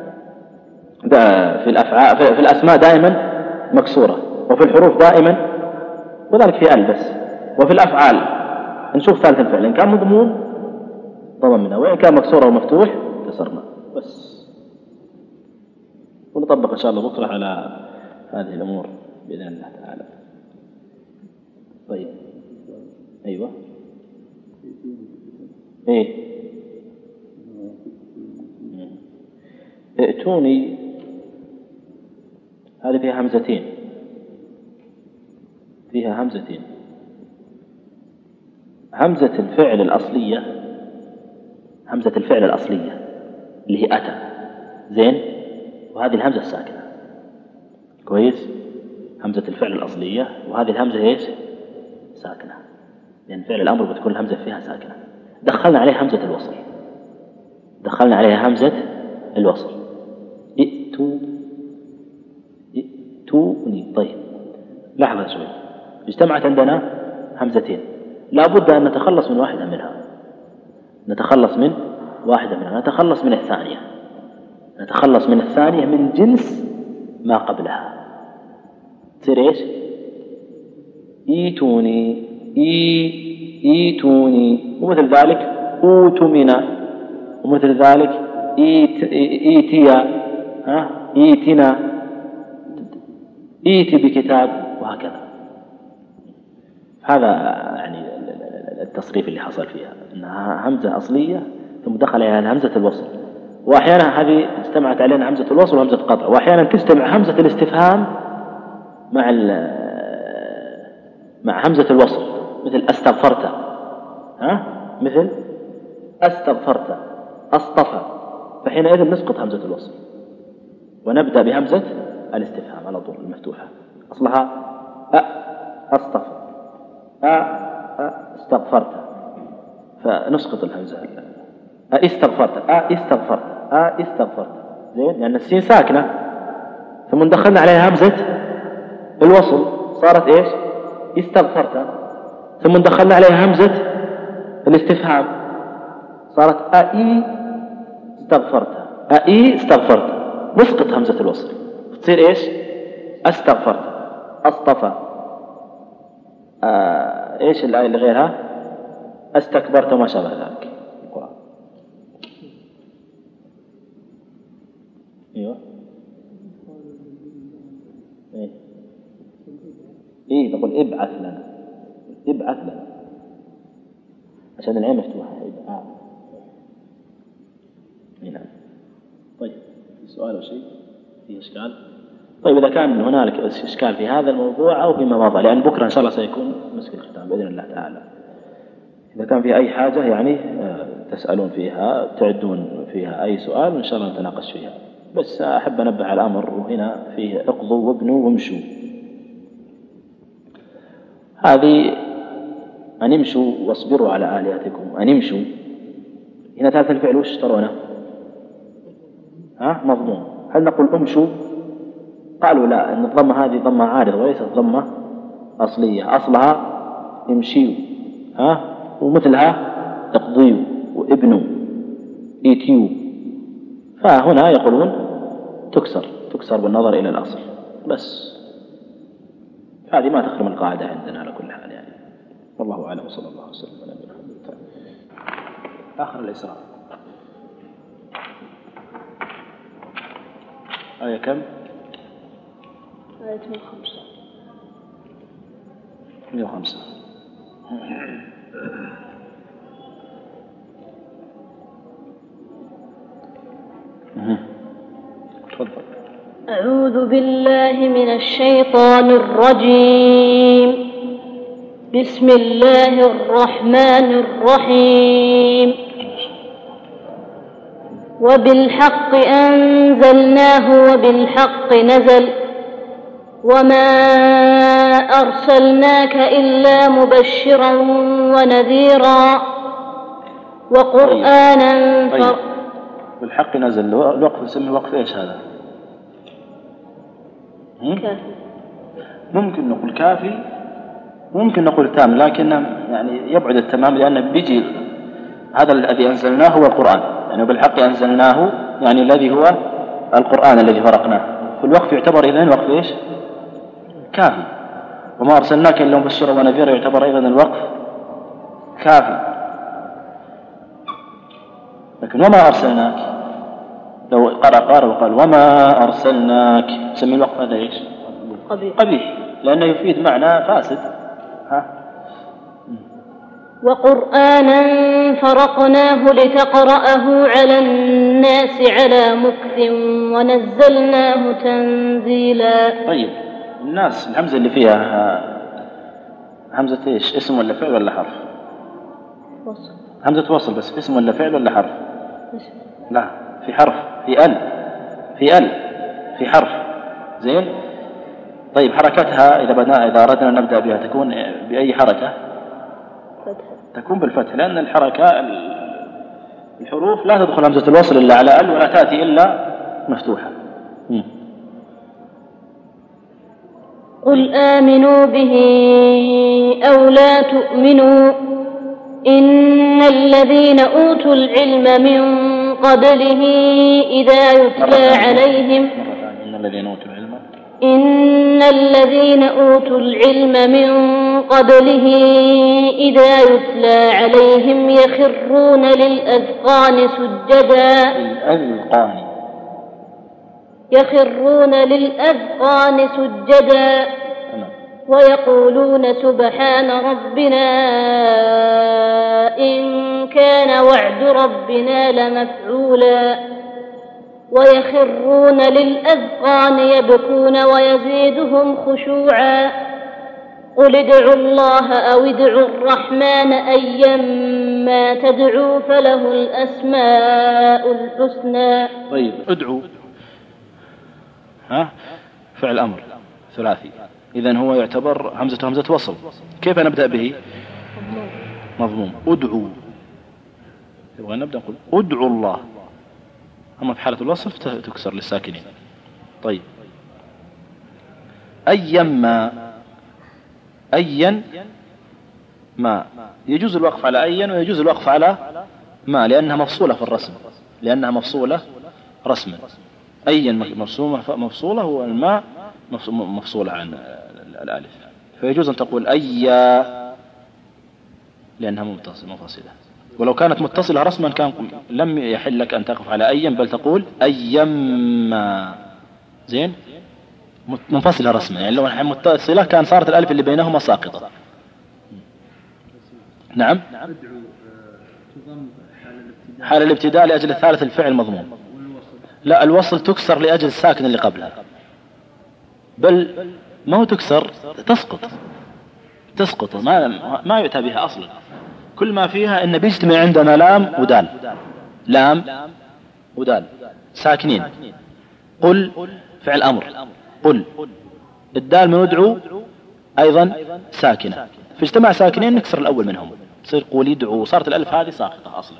دا في الأفعال في الأسماء دائما مكسورة، وفي الحروف دائما وذلك في ال بس. وفي الأفعال نشوف ثالث الفعل إن كان مضموم ضممنا، وإن كان مكسورة ومفتوح كسرنا بس. ونطبق إن شاء الله بكرة على هذه الأمور بإذن الله تعالى. طيب أيوة إيه ائتوني هذه فيها همزتين فيها همزتين همزة الفعل الأصلية همزة الفعل الأصلية اللي هي أتى زين، وهذه الهمزة الساكنة كويس. همزة الفعل الأصلية وهذه الهمزة إيش؟ ساكنة، لأن فعل الأمر بتكون الهمزة فيها ساكنة. دخلنا عليه همزة الوصل دخلنا عليها همزة الوصل ائتوا ائتوني. طيب لحظة شوي، اجتمعت عندنا همزتين لا بد أن نتخلص من واحدة منها نتخلص من واحدة منها نتخلص من الثانية نتخلص من الثانية من جنس ما قبلها. تصير إيش؟ إيتوني إي إيتوني، ومثل ذلك أوتمنا، ومثل ذلك إيت إيتيا ها إيتنا إيتي بكتاب، وهكذا. هذا يعني التصريف اللي حصل فيها أنها همزة أصلية ثم دخل عليها همزة الوصل، وأحيانا هذه اجتمعت علينا همزة الوصل وهمزة القطع، وأحيانا تجتمع همزة الاستفهام مع مع همزة الوصل مثل أستغفرت ها مثل أستغفرت أصطفى، فحينئذ نسقط همزة الوصل ونبدأ بهمزة الاستفهام على طول المفتوحة أصلها أ أصطفى أ استغفرت، فنسقط الهمزة أ استغفرت أ استغفرت أ استغفرت زين، لأن السين ساكنة ثم دخلنا عليها همزة الوصل صارت إيش؟ استغفرت، ثم دخلنا عليها همزة الاستفهام صارت أئي استغفرت أئي استغفرت، نسقط همزة الوصل تصير إيش؟ أستغفرت أصطفى آه إيش الآية اللي غيرها؟ أستكبرت وما شابه ذلك القرآن. أيوة إيه إيه تقول ابعث لنا ابعث لنا عشان العين مفتوحة ابعث. نعم طيب سؤال أو شيء فيه إشكال؟ طيب إذا كان هنالك إشكال في هذا الموضوع أو فيما مضى، لأن بكرة إن شاء الله سيكون مسك الختام بإذن الله تعالى، إذا كان في أي حاجة يعني تسألون فيها تعدون فيها أي سؤال إن شاء الله نتناقش فيها. بس أحب أنبه على الأمر وهنا فيه اقضوا وابنوا وامشوا، هذه أن امشوا واصبروا على آلهتكم، أن امشوا هنا ثالث الفعل وش ترونه؟ ها مضمون. هل نقول امشوا؟ قالوا لا، أن الضمة هذه ضمة عارضة وليست ضمة أصلية، أصلها امشيوا، ها ومثلها اقضيوا وابنوا ايتيوا، فهنا يقولون تكسر تكسر بالنظر إلى الأصل، بس هذه ما تخرم القاعدة عندنا على كل حال يعني. والله أعلم وصلى الله وسلم على نبينا محمد. آخر الإسراء آية كم؟ آية مئة وخمسة مئة وخمسة. تفضل. أعوذ بالله من الشيطان الرجيم. بسم الله الرحمن الرحيم. وبالحق أنزلناه وبالحق نزل وما أرسلناك إلا مبشرا ونذيرا وقرآنا طيب. طيب. بالحق نزل الوقف نسميه وقف إيش هذا؟ كافي. ممكن نقول كافي، ممكن نقول تام، لكن يعني يبعد التمام، لأن بيجي هذا الذي أنزلناه هو القرآن، يعني بالحق أنزلناه يعني الذي هو القرآن الذي فرقناه، فالوقف يعتبر إذن وقف إيش؟ كافي. وما أرسلناك إلا مبشرا ونذيرا يعتبر أيضا الوقف كافي. لكن وما أرسلناك لو قرأ قارئ وقال وما أرسلناك سمي الوقف هذا إيش؟ قبيح. قبيح لأنه يفيد معنى فاسد. ها؟ وقرآنا فرقناه لتقرأه على الناس على مكث ونزلناه تنزيلا. طيب الناس الهمزة اللي فيها همزة إيش؟ اسم ولا فعل ولا حرف؟ وصل. همزة وصل، بس اسم ولا فعل ولا حرف؟ اسم. لا، في حرف، في ال في ال في حرف. زين. طيب حركتها إذا بدنا إذا أردنا أن نبدأ بها تكون بأي حركة؟ فتح. تكون بالفتح، لأن الحركة الحروف لا تدخل همزة الوصل إلا على ال ولا تأتي إلا مفتوحة. م. قل آمنوا به أو لا تؤمنوا إن الذين أوتوا العلم من قبله إذا يتلى عليهم إن الذين أوتوا العلم إن الذين أوتوا العلم من قبله إذا يتلى عليهم يخرون للأذقان سجدا الأذقان يخرون للأذقان سجدا ويقولون سبحان ربنا إن كان وعد ربنا لمفعولا ويخرون للأذقان يبكون ويزيدهم خشوعا قل ادعوا الله أو ادعوا الرحمن أيما تدعوا فله الأسماء الحسنى. طيب ادعوا ها فعل أمر ثلاثي، إذن هو يعتبر همزة همزة وصل. كيف نبدأ به؟ مضموم. ادعوا يبغى نبدأ نقول ادعوا الله، أما في حالة الوصل تكسر للساكنين. طيب أيما أيا ما يجوز الوقف على أيا ويجوز الوقف على ما لأنها مفصولة في الرسم، لأنها مفصولة رسما. أيا مفصولة مفصولة والماء مفصولة عن الألف، فيجوز أن تقول أيا لأنها منفصلة. ولو كانت متصلة رسما كان لم يحل لك أن تقف على أيا، بل تقول أيما. زين. منفصلة رسما، يعني لو متصلة كان صارت الألف اللي بينهما ساقطة. نعم. حال الابتداء لأجل الثالث الفعل مضموم. لا، الوصل تكسر لأجل الساكن اللي قبلها، بل ما هو تكسر، تسقط تسقط ما, ما يؤتى بها أصلا. كل ما فيها إن بيجتمع عندنا لام ودال، لام ودال ساكنين. قل فعل أمر، قل الدال من ادعو أيضا ساكنة، في اجتماع ساكنين نكسر الأول منهم، تصير قول يدعو، صارت الألف هذه ساقطة أصلا.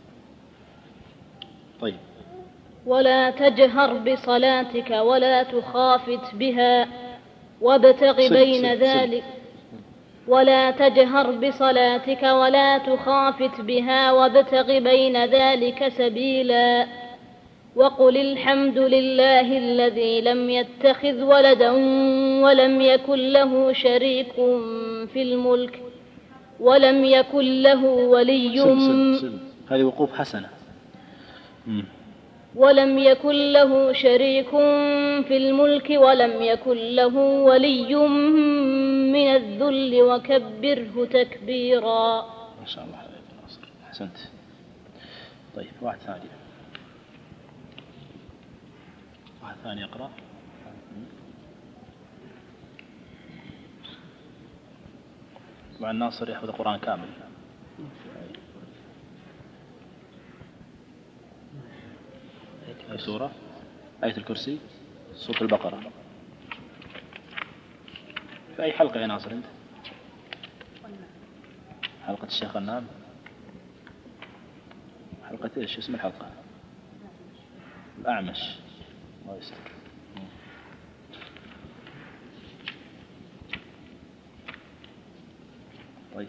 طيب. ولا تجهر بصلاتك ولا تخافت بها وابتغ بين ذلك ولا تجهر بصلاتك ولا تخافت بها وابتغ بين ذلك سبيلا وقل الحمد لله الذي لم يتخذ ولدا ولم يكن له شريك في الملك ولم يكن له ولي هذه وقوف حسنة. مم. ولم يكن له شريك في الملك ولم يكن له ولي من الذل وكبره تكبيرا. ما شاء الله عليك ناصر، أحسنت. طيب واحد ثاني، واحد ثاني يقرأ. مع الناصر يحفظ القرآن كامل. أي سورة؟ آية الكرسي، سورة البقرة. في أي حلقة يا ناصر أنت؟ حلقة الشيخ النام. حلقة إيش اسم الحلقة؟ الأعمش. الله يستر. طيب.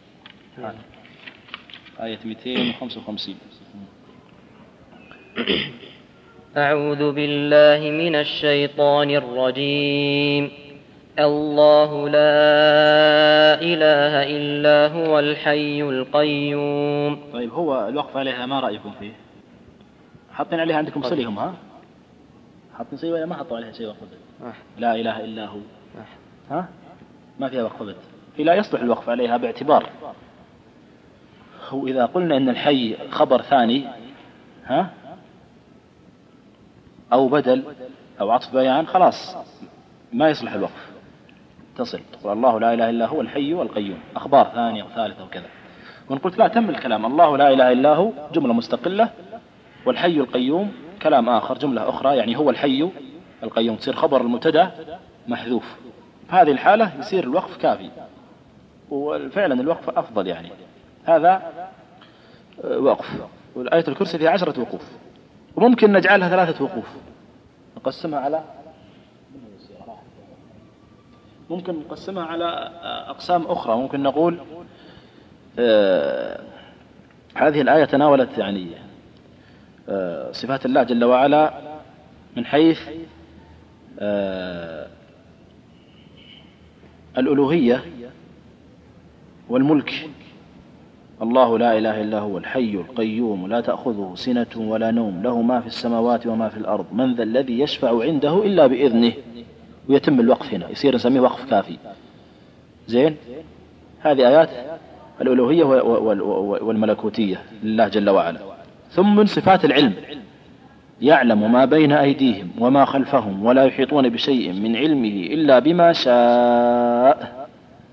آية مئتين وخمسة وخمسين. أعوذ بالله من الشيطان الرجيم. الله لا إله إلا هو الحي القيوم. طيب هو الوقف عليها ما رأيكم فيه؟ حاطين عليها عندكم صليهم ها؟ حاطين صلي ولا ما حطوا عليها شيء وقف؟ لا إله إلا هو. ها؟ ما فيها وقف بد. لا يصلح الوقف عليها باعتبار هو إذا قلنا إن الحي خبر ثاني ها أو بدل أو عطف بيان خلاص ما يصلح الوقف، تصل تقول الله لا إله إلا هو الحي والقيوم، أخبار ثانية وثالثة وكذا. ونقول لا، تم الكلام، الله لا إله إلا هو جملة مستقلة، والحي القيوم كلام آخر جملة أخرى، يعني هو الحي القيوم تصير خبر المبتدأ محذوف. في هذه الحالة يصير الوقف كافي، وفعلا الوقف أفضل، يعني هذا وقف. والآية الكرسي فيها عشرة وقوف، وممكن نجعلها ثلاثة وقوف، نقسمها على ممكن نقسمها على أقسام أخرى. ممكن نقول آه هذه الآية تناولت يعني آه صفات الله جل وعلا من حيث آه الألوهية والملك. الله لا إله إلا هو الحي القيوم لا تأخذه سنة ولا نوم له ما في السماوات وما في الأرض من ذا الذي يشفع عنده إلا بإذنه. ويتم الوقف هنا، يصير نسميه وقف كافي. زين، هذه آيات الألوهية والملكوتية لله جل وعلا. ثم من صفات العلم، يعلم ما بين أيديهم وما خلفهم ولا يحيطون بشيء من علمه إلا بما شاء.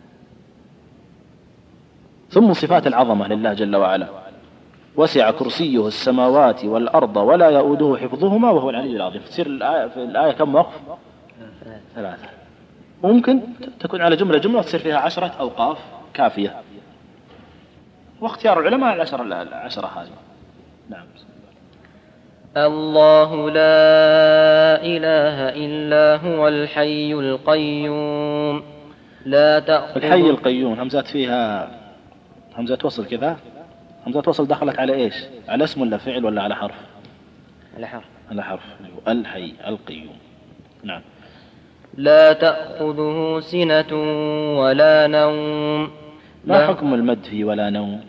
ثم صفات العظمة لله جل وعلا، وسع كرسيه السماوات والأرض ولا يؤوده حفظهما وهو العلي العظيم. تصير الآية في الآية كم وقف؟ ثلاثة. وممكن تكون على جملة جملة تصير فيها عشرة أوقاف كافية، واختيار العلماء العشرة العشرة هذه. نعم. الله لا إله إلا هو الحي القيوم لا تأخذ. الحي القيوم همزات فيها همزة وصل كذا، همزة وصل دخلت على إيش؟ على اسم ولا فعل ولا على حرف؟ على حرف. على حرف. الحي القيوم. نعم. لا تأخذه سنة ولا نوم. ما حكم المد في ولا نوم؟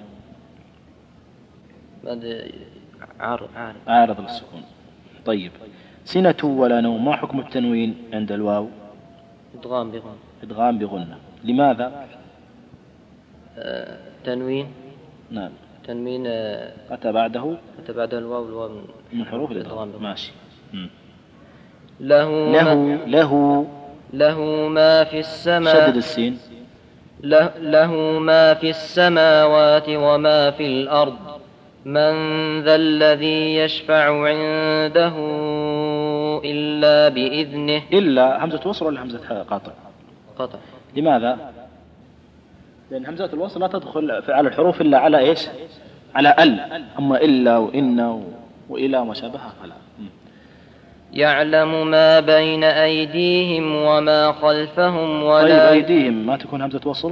مد عارض عارض عارض للسكون. طيب، سنة ولا نوم، ما حكم التنوين عند الواو؟ إدغام بغنة. إدغام بغنة. لماذا؟ آه تنوين. نعم. تنوين آه، أتى بعده أتى بعده الواو الواو من حروف الإدغام. الإدغام. ماشي. مم. له له ما له له ما في السماء شدد السين. له, له ما في السماوات وما في الأرض من ذا الذي يشفع عنده إلا بإذنه. إلا همزة وصل ولا همزة قاطع؟ قطع. لماذا؟ لأن همزة الوصل لا تدخل على الحروف إلا على إيش؟ على ال. أما إلا وإن وإلى ما شابهها فلا. يعلم ما بين أيديهم وما خلفهم ولا. طيب أيديهم ما تكون همزة وصل؟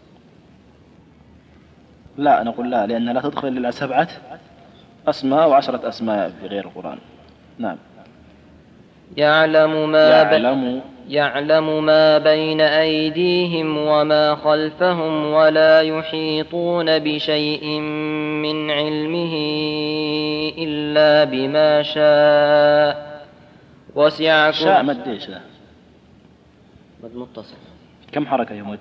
لا نقول لا، لأنها لا تدخل إلا سبعة أسماء وعشرة أسماء في غير القرآن. نعم. يعلم ما يعلم يعلم ما بين أيديهم وما خلفهم ولا يحيطون بشيء من علمه إلا بما شاء وسع شاء مد إيش ذا؟ مد متصل. كم حركة يمد؟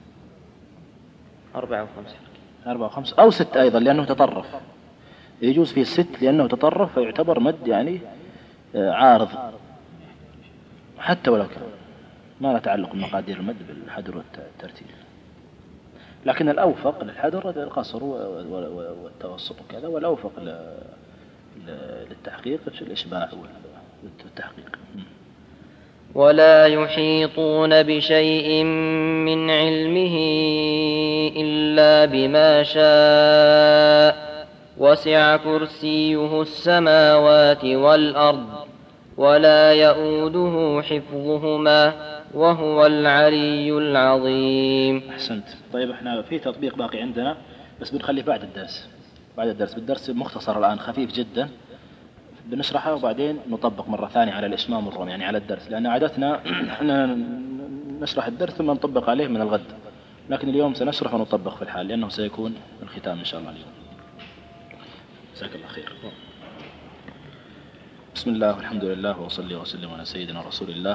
أربعة وخمسة. أربعة وخمسة أو ست أيضا لأنه تطرف. يجوز فيه الست لأنه تطرف فيعتبر مد يعني عارض حتى ولو كان ما له تعلق بمقادير المد بالحدر والترتيل. لكن الأوفق للحدر القصر والتوسط وكذا، والأوفق للتحقيق الإشباع والتحقيق. ولا يحيطون بشيء من علمه إلا بما شاء وسع كرسيه السماوات والأرض ولا يؤوده حفظهما وهو العلي العظيم. أحسنت. طيب احنا في تطبيق باقي عندنا بس بنخليه بعد الدرس. بعد الدرس بالدرس مختصر الآن خفيف جدا بنشرحه وبعدين نطبق مرة ثانية على الإشمام والروم يعني على الدرس، لأن عادتنا احنا نشرح الدرس ثم نطبق عليه من الغد، لكن اليوم سنشرح ونطبق في الحال لأنه سيكون الختام إن شاء الله اليوم. جزاك الله خير. بسم الله والحمد لله وصلي وسلم على سيدنا رسول الله.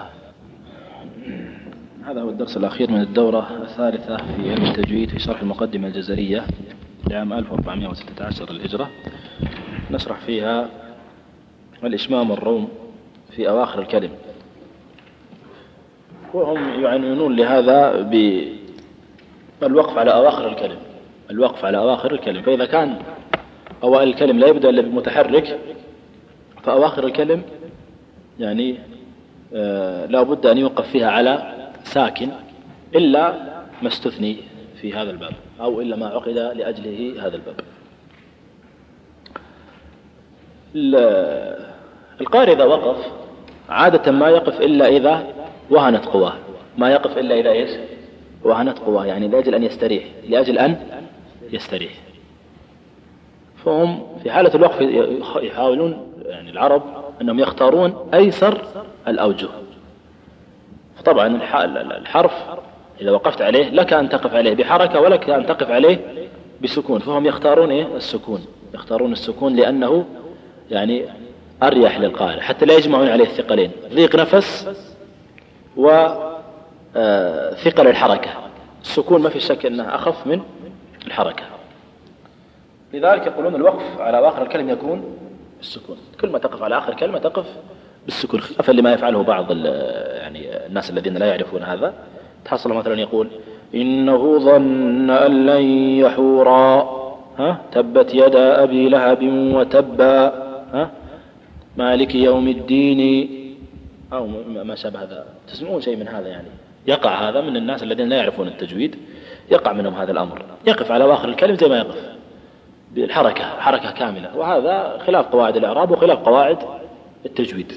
هذا هو الدرس الأخير من الدورة الثالثة في علم التجويد في شرح المقدمة الجزرية لعام ألف وأربعمائة وستة عشر الهجرة. نشرح فيها الإشمام والروم في أواخر الكلم، وهم يعنون لهذا بالوقف على أواخر الكلم. الوقف على أواخر الكلم، فإذا كان أوائل الكلم لا يبدأ إلا بمتحرك فأواخر الكلم يعني آه لا بد أن يوقف فيها على ساكن إلا ما استثني في هذا الباب أو إلا ما عقد لأجله هذا الباب. القارئ إذا وقف عادة ما يقف إلا إذا وهنت قواه، ما يقف إلا إذا إيش وهنت قواه، يعني لأجل أن يستريح لأجل أن يستريح. فهم في حالة الوقف يحاولون يعني العرب أنهم يختارون أيسر الأوجه. فطبعا الحرف إذا وقفت عليه لك أن تقف عليه بحركة ولك أن تقف عليه بسكون، فهم يختارون إيه السكون، يختارون السكون لأنه يعني أريح للقارئ حتى لا يجمعون عليه الثقلين، ضيق نفس وثقل الحركة. السكون ما في شك أنه أخف من الحركة، لذلك يقولون الوقف على آخر الكلمة يكون بالسكون. كل ما تقف على آخر كلمة تقف بالسكون، خلافا لما يفعله بعض يعني الناس الذين لا يعرفون هذا. تحصل مثلا يقول إنه ظن أن لن يحورا، ها تبت يدا أبي لهب وتبا، ها مالك يوم الدين أو ما شابه هذا. تسمعون شيء من هذا؟ يعني يقع هذا من الناس الذين لا يعرفون التجويد، يقع منهم هذا الأمر، يقف على آخر الكلمة زي ما يقف بالحركة حركة كاملة، وهذا خلاف قواعد الإعراب وخلاف قواعد التجويد.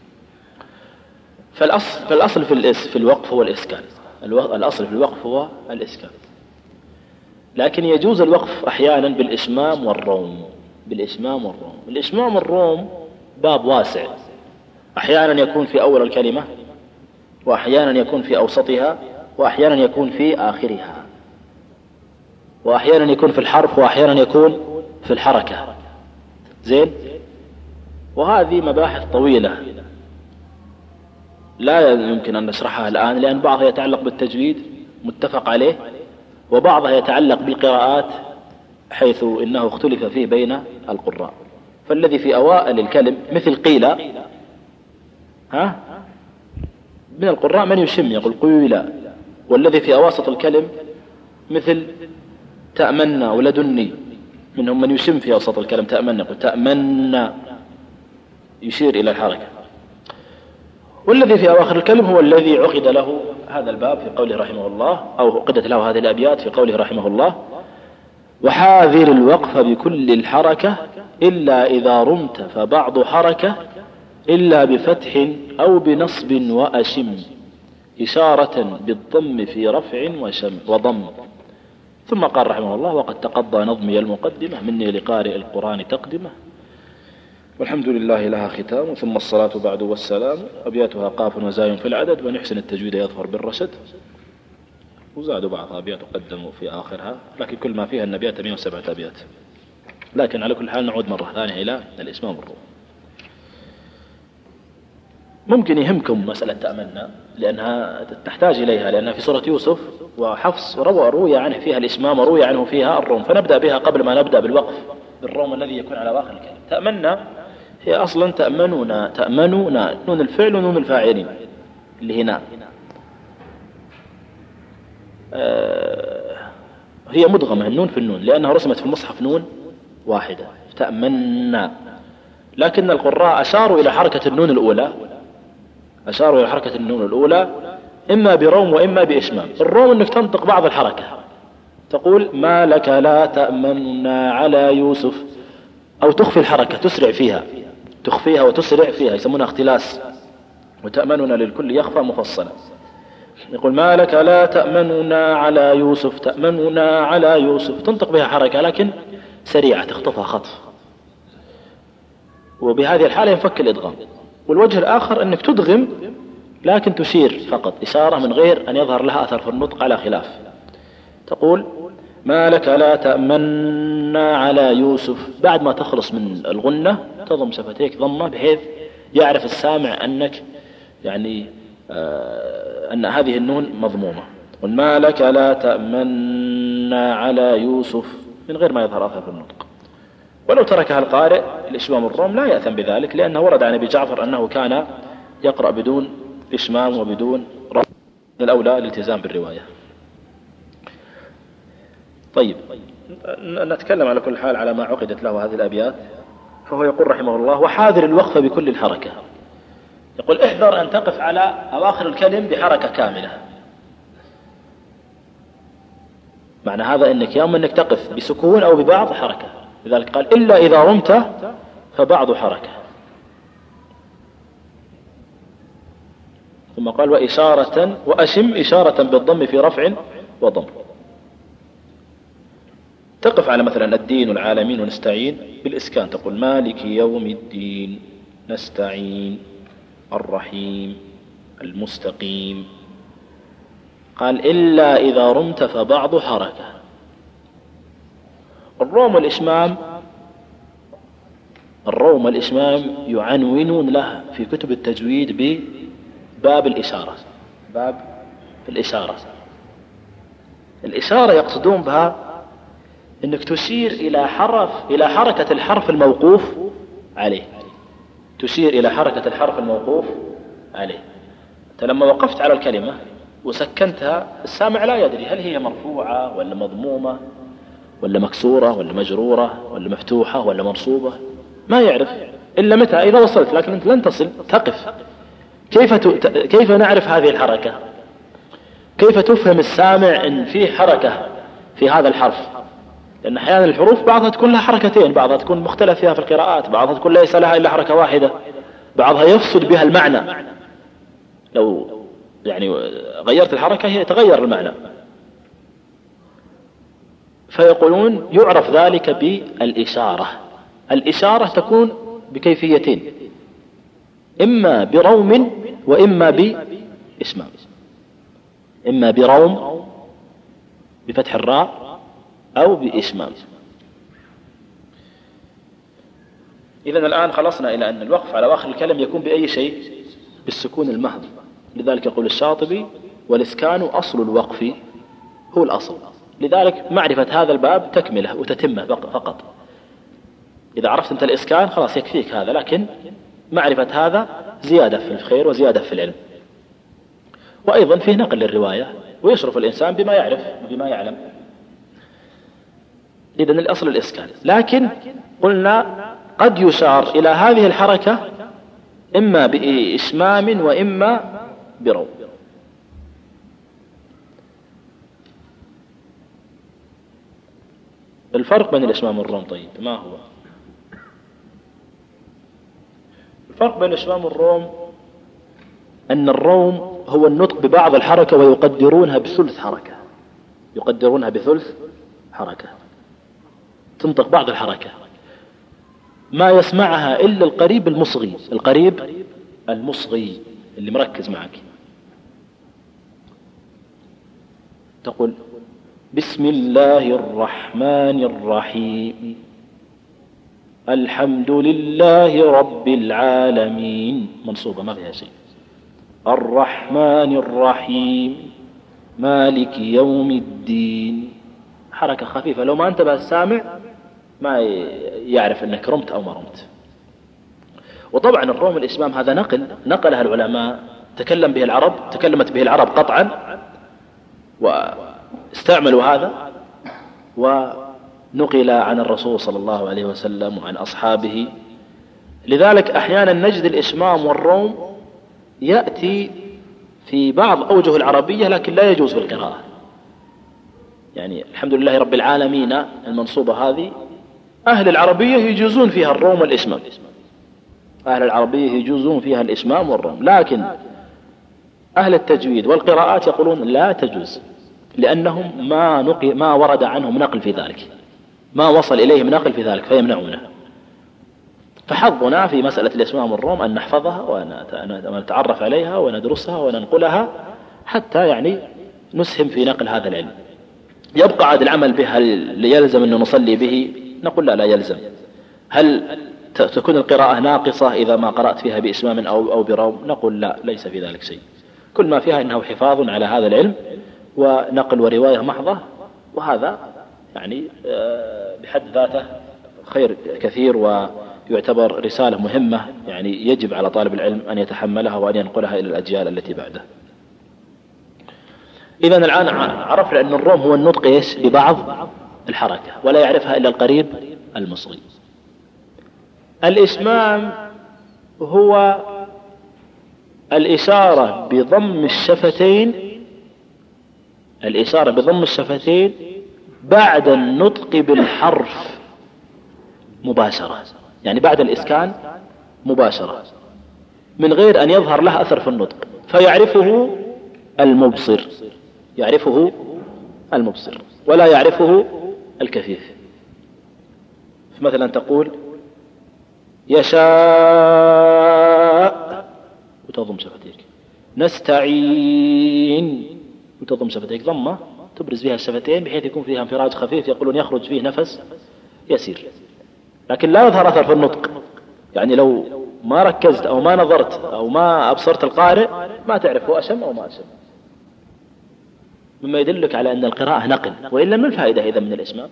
فالأصل, فالأصل في, الإس في الوقف هو الإسكان. الأصل في الوقف هو الإسكان، لكن يجوز الوقف أحيانا بالإشمام والروم. بالإشمام والروم الإشمام والروم باب واسع، أحيانا يكون في أول الكلمة وأحيانا يكون في أوسطها وأحيانا يكون في آخرها وأحيانا يكون في الحرف وأحيانا يكون في الحركة. زين، وهذه مباحث طويلة لا يمكن أن نشرحها الآن، لأن بعضها يتعلق بالتجويد متفق عليه وبعضها يتعلق بالقراءات حيث إنه اختلف فيه بين القراء. فالذي في أوائل الكلم مثل قيل، ها من القراء من يشم يقول قيل، والذي في أواسط الكلم مثل تأمنا ولدني، منهم من يشم في أوسط الكلم تأمنا يقول تأمنا يشير إلى الحركة. والذي في أواخر الكلم هو الذي عقد له هذا الباب في قوله رحمه الله، أو عقدت له هذه الأبيات في قوله رحمه الله: وحاذر الوقف بكل الحركة إلا إذا رمت فبعض حركة إلا بفتح أو بنصب وأشم إشارة بالضم في رفع وشم وضم. ثم قال رحمه الله: وقد تقضى نظمي المقدمة مني لقارئ القرآن تقدمه، والحمد لله لها ختام، ثم الصلاة بعد والسلام، أبياتها قاف وزاي في العدد، ومن يحسن التجويد يظهر بالرشد. وزادوا بعض أبيات قدموا في آخرها، لكن كل ما فيها النبيات مئة وسبعة أبيات. لكن على كل حال نعود مرة ثانية إلى الإسمام والروم. ممكن يهمكم مسألة تأمنا لأنها تحتاج إليها، لأنها في سورة يوسف وحفص روى روي عنه فيها الإسمام وروي عنه فيها الروم، فنبدأ بها قبل ما نبدأ بالوقف بالروم الذي يكون على آخر الكلام. تأمنا هي أصلا تأمنون، تأمنون نون الفعل ونون الفاعلين اللي هنا آه هي مدغمة النون في النون، لأنها رسمت في المصحف نون واحدة تأمنا، لكن القراء أشاروا إلى حركة النون الأولى، أشاروا إلى حركة النون الأولى إما بروم وإما بإشمام. الروم أنك تنطق بعض الحركة، تقول ما لك لا تأمنا على يوسف، أو تخفي الحركة تسرع فيها، تخفيها وتسرع فيها، يسمونها اختلاس. وتأمننا للكل يخفى مفصلا، يقول ما لك لا تأمننا على يوسف، تأمننا على يوسف، تنطق بها حركة لكن سريعة تخطفها خطف، وبهذه الحالة ينفك الإدغام. والوجه الآخر أنك تدغم لكن تشير فقط إشارة من غير أن يظهر لها أثر في النطق على خلاف. تقول ما لك لا تأمنا على يوسف، بعد ما تخلص من الغنة تضم شفتيك ضمة بحيث يعرف السامع أنك يعني آه أن هذه النون مضمومة. وما لك لا تأمنا على يوسف من غير ما يظهر أثر في النطق. ولو تركها القارئ الإشمام الروم لا يأثم بذلك، لأنه ورد عن أبي جعفر أنه كان يقرأ بدون إشمام وبدون روم، الأولى الالتزام بالرواية. طيب نتكلم على كل حال على ما عقدت له هذه الأبيات. فهو يقول رحمه الله: وحاذر الوقف بكل الحركة، يقول احذر أن تقف على أواخر الكلم بحركة كاملة. معنى هذا أنك يا أما أنك تقف بسكون أو ببعض حركة، لذلك قال إلا إذا رمت فبعض حركة. ثم قال وإشارة وأشم إشارة بالضم في رفع وضم. تقف على مثلا الدين والعالمين ونستعين بالإسكان، تقول مالك يوم الدين نستعين الرحيم المستقيم. قال إلا إذا رمت فبعض حركة. الروم والإشمام الروم والإشمام يعنونون له في كتب التجويد بباب الإشارة، باب الإشارة. الإشارة يقصدون بها أنك تشير إلى حرف إلى حركة الحرف الموقوف عليه، تشير إلى حركة الحرف الموقوف عليه. أنت لما وقفت على الكلمة وسكنتها السامع لا يدري هل هي مرفوعة ولا مضمومة ولا مكسورة ولا مجرورة ولا مفتوحة ولا منصوبة، ما يعرف إلا متى إذا وصلت. لكن أنت لن تصل، تقف. كيف ت... كيف نعرف هذه الحركة؟ كيف تفهم السامع إن في حركة في هذا الحرف؟ لأن أحيانا الحروف بعضها تكون لها حركتين، بعضها تكون مختلف فيها في القراءات، بعضها تكون ليس لها إلا حركة واحدة، بعضها يفسد بها المعنى. لو يعني غيرت الحركة هي تغير المعنى. فيقولون يعرف ذلك بالإشارة. الإشارة تكون بكيفيتين، إما بروم وإما بإشمام. إما بروم بفتح الراء أو بإشمام. إذن الآن خلصنا إلى أن الوقف على آخر الكلم يكون بأي شيء؟ بالسكون المحض. لذلك يقول الشاطبي والإسكان أصل الوقف، هو الأصل. لذلك معرفة هذا الباب تكمله وتتمه فقط. إذا عرفت أنت الإسكان خلاص يكفيك هذا، لكن معرفة هذا زيادة في الخير وزيادة في العلم. وأيضا فيه نقل للرواية، ويشرف الإنسان بما يعرف وبما يعلم. إذن الأصل الإسكان، لكن قلنا قد يشار إلى هذه الحركة إما بإشمام وإما بروم. الفرق بين الإشمام والروم طيب ما هو؟ الفرق بين الإشمام والروم أن الروم هو النطق ببعض الحركة ويقدرونها بثلث حركة، يقدرونها بثلث حركة، تنطق بعض الحركة ما يسمعها إلا القريب المصغي، القريب المصغي اللي مركز معك. تقول بسم الله الرحمن الرحيم الحمد لله رب العالمين، منصوبة ما فيها شيء. الرحمن الرحيم مالك يوم الدين، حركة خفيفة لو ما انتبه السامع ما يعرف انك رمت او ما رمت. وطبعا الروم الإشمام هذا نقل نقلها العلماء، تكلم به العرب، تكلمت به العرب قطعا واستعملوا هذا، ونقل عن الرسول صلى الله عليه وسلم وعن أصحابه. لذلك أحيانا نجد الإشمام والروم يأتي في بعض أوجه العربية لكن لا يجوز في القراءة. يعني الحمد لله رب العالمين المنصوبة هذه أهل العربية يجوزون فيها الروم والإشمام، أهل العربية يجوزون فيها الإشمام والروم، لكن أهل التجويد والقراءات يقولون لا تجوز، لأنهم ما نقل ما ورد عنهم نقل في ذلك، ما وصل إليهم نقل في ذلك فيمنعونه. فحظنا في مسألة الإشمام والروم أن نحفظها ونتعرف عليها وندرسها وننقلها حتى يعني نسهم في نقل هذا العلم. يبقى عاد العمل به، هل يلزم أن نصلي به؟ نقول لا لا يلزم. هل تكون القراءة ناقصة إذا ما قرأت فيها بإشمام أو أو بروم؟ نقول لا، ليس في ذلك شيء، كل ما فيها إنه حفاظ على هذا العلم ونقل ورواية محضة، وهذا يعني بحد ذاته خير كثير ويعتبر رسالة مهمة، يعني يجب على طالب العلم أن يتحملها وأن ينقلها إلى الأجيال التي بعده. إذن الآن عرفنا أن الروم هو النطق إيش ببعض الحركة ولا يعرفها إلا القريب المصغي. الإشمام هو الإشارة بضم الشفتين، الإشارة بضم الشفتين بعد النطق بالحرف مباشرة، يعني بعد الإسكان مباشرة من غير أن يظهر له أثر في النطق، فيعرفه المبصر، يعرفه المبصر ولا يعرفه الكفيف. مثلا تقول يشاء وتضم شفتيك، نستعين وتضم شفتيك ضمة تبرز بها الشفتين بحيث يكون فيها انفراج خفيف، يقولون يخرج فيه نفس يسير، لكن لا يظهر أثر في النطق. يعني لو ما ركزت أو ما نظرت أو ما أبصرت القارئ ما تعرف هو أشم أو ما أشم، مما يدلك على أن القراءة نقل، وإلا ما الفائدة إذا من الإشمام؟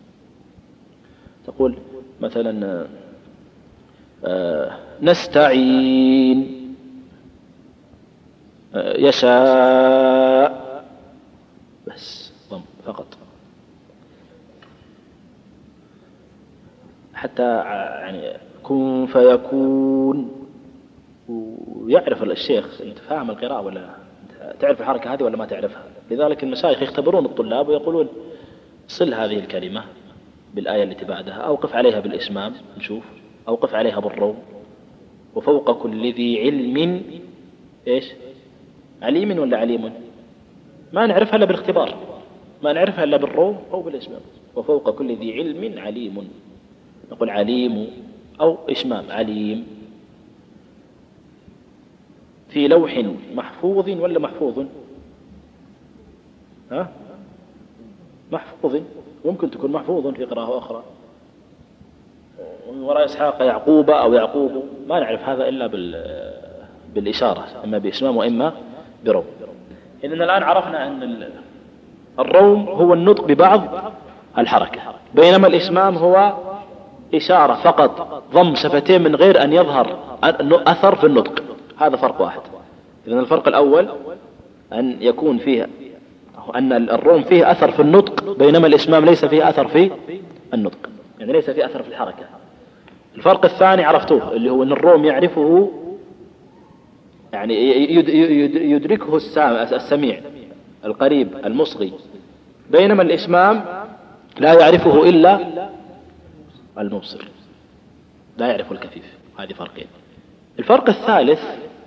تقول مثلا آه نستعين آه يشاء بس ضم فقط، حتى يعني كن فيكون، ويعرف الشيخ أنت فاهم القراءة ولا تعرف الحركة هذه ولا ما تعرفها. لذلك المشايخ يختبرون الطلاب ويقولون صل هذه الكلمة بالآية التي بعدها، أوقف عليها بالإشمام نشوف، أوقف عليها بالروم، وفوق كل ذي علم إيش عليم ولا عليم، ما نعرفها إلا بالاختبار، ما نعرفها إلا بالروم أو بالإشمام. وفوق كل ذي علم عليم، نقول عليم أو إشمام عليم. في لوح محفوظ ولا محفوظ؟ ها محفوظ، ممكن تكون محفوظ في قراءة أخرى. ومن وراء إسحاق يعقوب أو يعقوب، ما نعرف هذا إلا بالإشارة، إما بإشمام وإما بروم. إذن الآن عرفنا أن الروم هو النطق ببعض الحركة، بينما الإشمام هو إشارة فقط، ضم شفتين من غير أن يظهر أثر في النطق. هذا فرق واحد. إذن الفرق الأول أن يكون فيه أن الروم فيه أثر في النطق، بينما الإشمام ليس فيه أثر في النطق، يعني ليس فيه أثر في الحركة. الفرق الثاني عرفتوه، اللي هو أن الروم يعرفه، يعني يدركه السميع القريب المصغي، بينما الإشمام لا يعرفه إلا المبصر، لا يعرف الكفيف. هذه فرقين. الفرق الثالث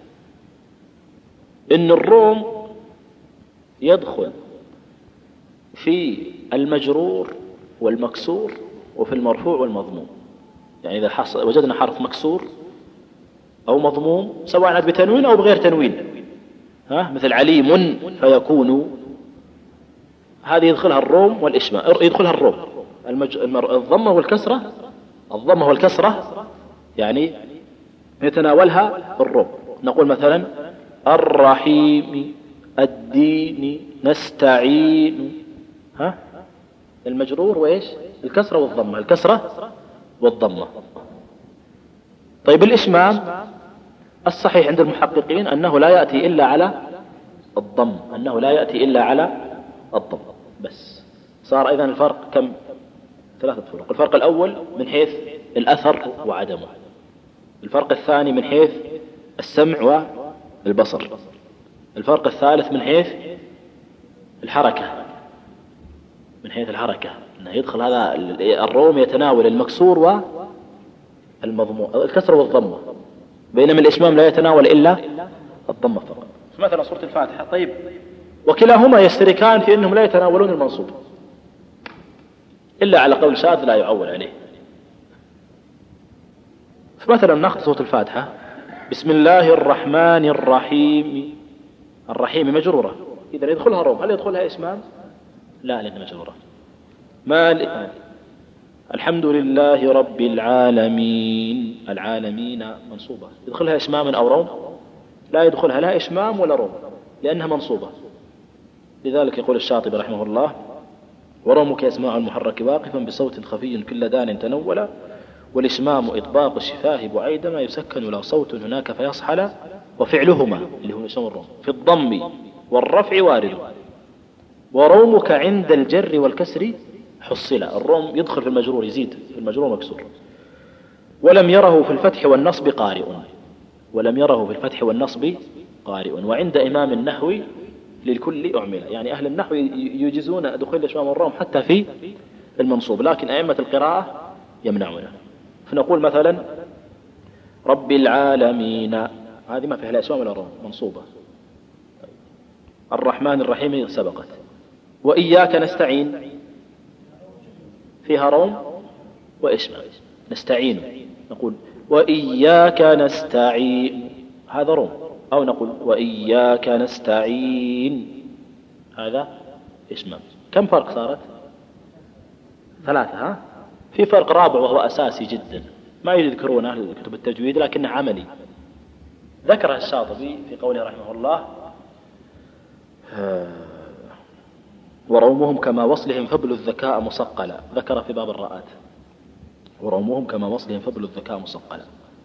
إن الروم يدخل في المجرور والمكسور وفي المرفوع والمضموم. يعني إذا وجدنا حرف مكسور أو مضموم سواء عاد بتنوين أو بغير تنوين، ها مثل عليم فيكون، هذه يدخلها الروم والإشمام، يدخلها الروم المج... الضمة والكسرة، الضمة والكسرة يعني يتناولها الروم. نقول مثلا الرحيم، الدين، نستعين، ها المجرور وإيش؟ الكسرة والضمة، الكسرة والضمة. طيب الإشمام الصحيح عند المحققين أنه لا يأتي إلا على الضم، أنه لا يأتي إلا على الضم بس. صار أيضا الفرق كم؟ ثلاثة فرق. الفرق الأول من حيث الأثر وعدمه، الفرق الثاني من حيث السمع والبصر، الفرق الثالث من حيث الحركة، من حيث الحركة أنه يدخل هذا الروم يتناول المكسور والمضموم، الكسر والضمة، بينما الإشمام لا يتناول إلا الضمة فقط. مثلا سورة الفاتحة. طيب وكلاهما يشتركان في أنهم لا يتناولون المنصوب إلا على قول شاذ لا يعول عليه. فمثلا ناخذ سورة الفاتحة، بسم الله الرحمن الرحيم، الرحيم مجرورة، إذا يدخلها روم. هل يدخلها إشمام؟ لا، لأنها مجرورة. ما ل... الحمد لله رب العالمين، العالمين منصوبة، يدخلها إشمام أو روم؟ لا يدخلها لا إشمام ولا روم لأنها منصوبة. لذلك يقول الشاطبي رحمه الله: ورومك يسمع المحرك واقفا بصوت خفي كل دان تنولا، والإشمام إطباق الشفاه بعيدما يسكن له صوت هناك فيصحل، وفعلهما اللي هو إشمام الروم في الضم والرفع وارد، ورومك عند الجر والكسر حصل. الروم يدخل في المجرور، يزيد في المجرور مكسور. ولم يره في الفتح والنصب قارئ، ولم يره في الفتح والنصب قارئ. وعند إمام النحو للكل أعمل، يعني أهل النحو يجيزون دخول الإشمام والروم حتى في المنصوب، لكن أئمة القراءة يمنعونه. فنقول مثلا رب العالمين، هذه ما فيها لا إشمام ولا روم، منصوبة. الرحمن الرحيم سبقت. وإياك نستعين فيها روم وإشمام، نستعين نقول وإياك نستعين، هذا روم. أو نقول وإياك نستعين، هذا إشمام. كم فرق صارت؟ ثلاثة. ها في فرق رابع وهو أساسي جدا ما يذكرونه أهل كتب التجويد لكنه عملي، ذكره الشاطبي في قوله رحمه الله: ورومهم كما وصلهم فبل الذكاء مصقلا، ذكر في باب الراءات: ورومهم كما وصلهم فبل الذكاء مصقلا.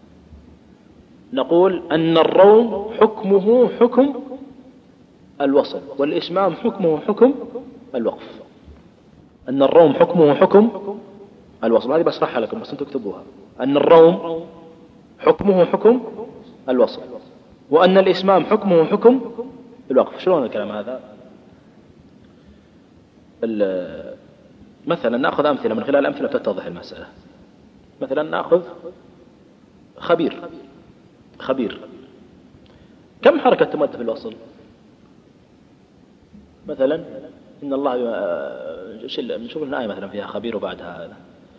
نقول أن الروم حكمه حكم الوصل، والإشمام حكمه حكم الوقف. أن الروم حكمه حكم الوصل، هذه بشرحها لكم بس أنتم تكتبوها. أن الروم حكمه حكم الوصل، وأن الإشمام حكمه حكم الوقف. شلون الكلام هذا؟ مثلا نأخذ أمثلة، من خلال الأمثلة تتضح المسألة. مثلا نأخذ خبير، خبير كم حركة تمد في الوصل؟ مثلا إن الله نشوف الآية مثلا فيها خبير وبعدها هذا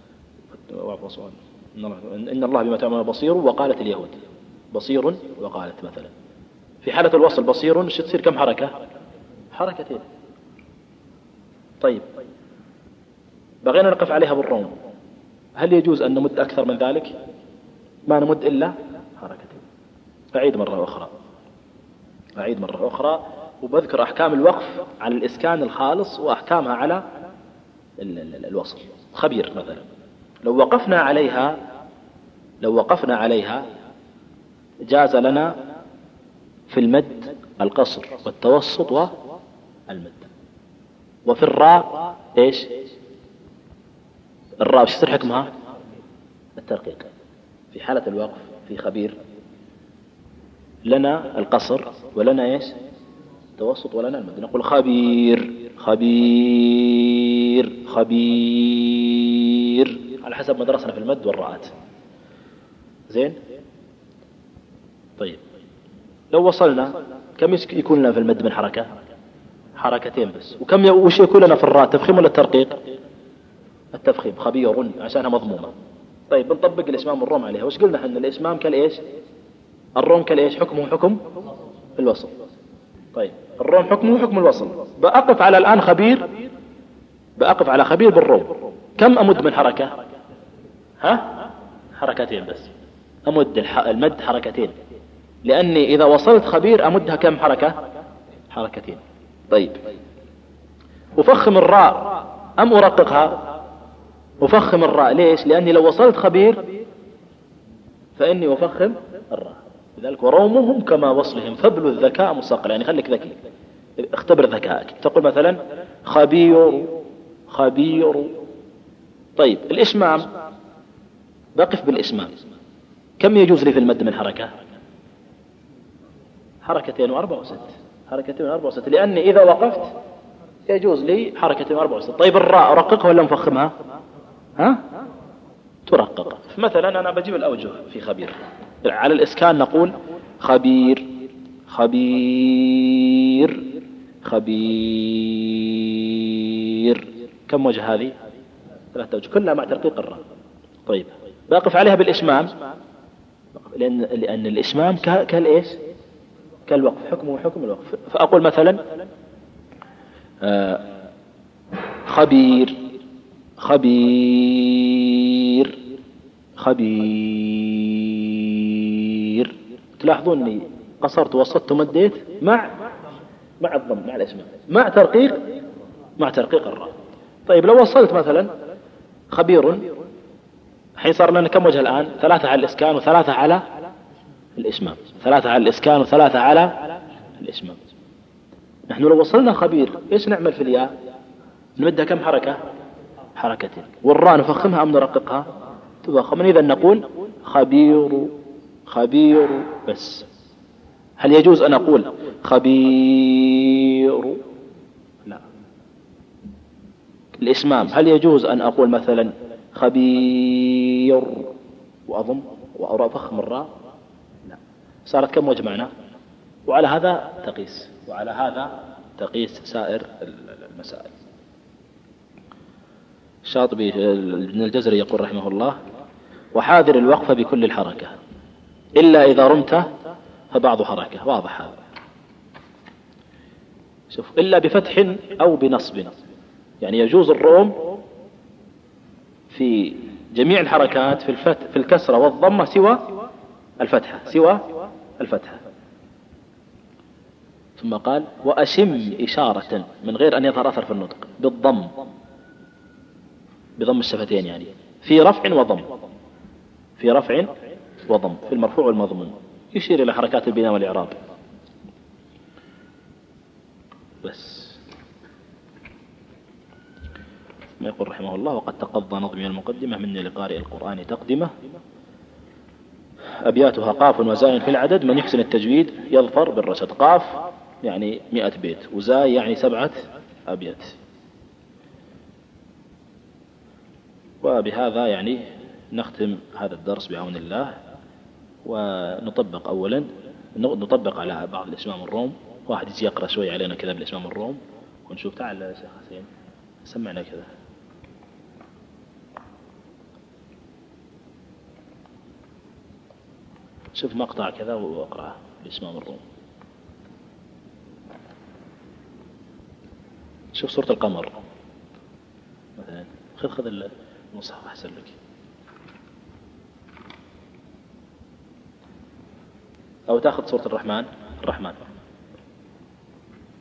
إن الله بما تعمل بصير، وقالت اليهود بصير وقالت. مثلا في حالة الوصل بصير شو تصير كم حركة؟ حركتين. طيب بغينا نقف عليها بالروم، هل يجوز أن نمد أكثر من ذلك؟ ما نمد إلا حركتين. أعيد مرة أخرى، أعيد مرة أخرى وبذكر أحكام الوقف على الإسكان الخالص وأحكامها على ال ال الوصل. خبير مثلا لو وقفنا عليها لو وقفنا عليها جاز لنا في المد القصر والتوسط والمد. وفي الراء إيش؟ الراء وش يصير حكمها؟ الترقيق. في حالة الوقف في خبير لنا القصر ولنا إيش؟ التوسط ولنا المد. نقول خبير خبير خبير على حسب ما درسنا في المد والراءات. زين. طيب لو وصلنا كم يكون لنا في المد من حركة؟ حركتين بس. وكم وش يكون لنا في الراء؟ تفخيم ولا الترقيق؟ التفخيم. خبير عشانها مضمومة. طيب بنطبق الإسمام والروم عليها. وش قلنا احنا؟ الإسمام كالإيش؟ الروم كالإيش؟ حكمه حكم الوصل. طيب الروم حكمه حكم الوصل. بأقف على الآن خبير بأقف على خبير بالروم. كم أمد من حركة؟ ها؟ حركتين بس. أمد المد حركتين، لأني إذا وصلت خبير أمدها كم حركة؟ حركتين. طيب أفخم الراء أم أرققها؟ أفخم الراء. ليش؟ لأني لو وصلت خبير فإني أفخم الراء. لذلك ورومهم كما وصلهم فبل الذكاء مصقل. يعني خليك ذكي، اختبر ذكائك. تقول مثلا خبير خبير. طيب الإشمام بقف بالإشمام. كم يجوز لي في المد من حركة؟ حركتين وأربع وست. حركتين وأربع وست، لأني إذا وقفت يجوز لي حركتين وأربع وست. طيب الراء أرققها ولا مفخمها؟ ها؟ ترقق. مثلا أنا بجيب الأوجه في خبير. على الإسكان نقول خبير خبير خبير. كم وجه هذه؟ ثلاثة وجه كلها مع ترقيق الراء. طيب بقف عليها بالإشمام، لأن, لأن الإشمام كالإيش؟ كالوقف. حكمه حكم الوقف. فأقول مثلا آه خبير خبير خبير. تلاحظون أني قصرت ووسطت ومديت مع مع الضم مع الإشمام مع ترقيق مع ترقيق الراء. طيب لو وصلت مثلا خبير، حين صار لنا كم وجه الآن؟ ثلاثة على الإسكان وثلاثة على الإشمام. ثلاثة على الإسكان وثلاثة على الإشمام. نحن لو وصلنا خبير إيش نعمل في الياء؟ نمدها كم حركة؟ حركتين. والراء نفخمها أم نرققها؟ تفخم. إذا نقول خبير خبير بس. هل يجوز أن أقول خبير؟ لا. الإشمام هل يجوز أن أقول مثلا خبير وأضم وأفخم الراء؟ لا. صارت كم وجه معنا؟ وعلى هذا تقيس وعلى هذا تقيس سائر المسائل. الشاطبي ابن الجزري يقول رحمه الله: وحاذر الوقف بكل الحركة إلا إذا رمت فبعض حركة. واضح هذا. شوف، إلا بفتح أو بنصب، يعني يجوز الروم في جميع الحركات في الفتح في الكسرة والضمة سوى الفتحة سوى الفتحة. ثم قال: وأشم إشارة من غير أن يظهر أثر في النطق بالضم، بضم الشفتين، يعني في رفع وضم، في رفع وضم، في المرفوع والمضموم، يشير إلى حركات البناء والإعراب بس. ما يقول رحمه الله: وقد تقضى نظمي المقدمة مني لقارئ القرآن تقدمه، أبياتها قاف وزاي في العدد، من يحسن التجويد يظفر بالرشد. قاف يعني مئة بيت، وزاي يعني سبعة أبيات. وبهذا يعني نختم هذا الدرس بعون الله، ونطبق أولا نطبق على بعض الإسمام الروم. واحد يجي يقرأ شوي علينا كذا بالإسمام الروم ونشوف. تعال يا شيخ حسين سمعنا كذا. شوف مقطع كذا واقرأه بإسمام الروم. شوف سورة القمر مثلا، خذ خذ المصحف أحسن لك، أو تأخذ سورة الرحمن الرحمن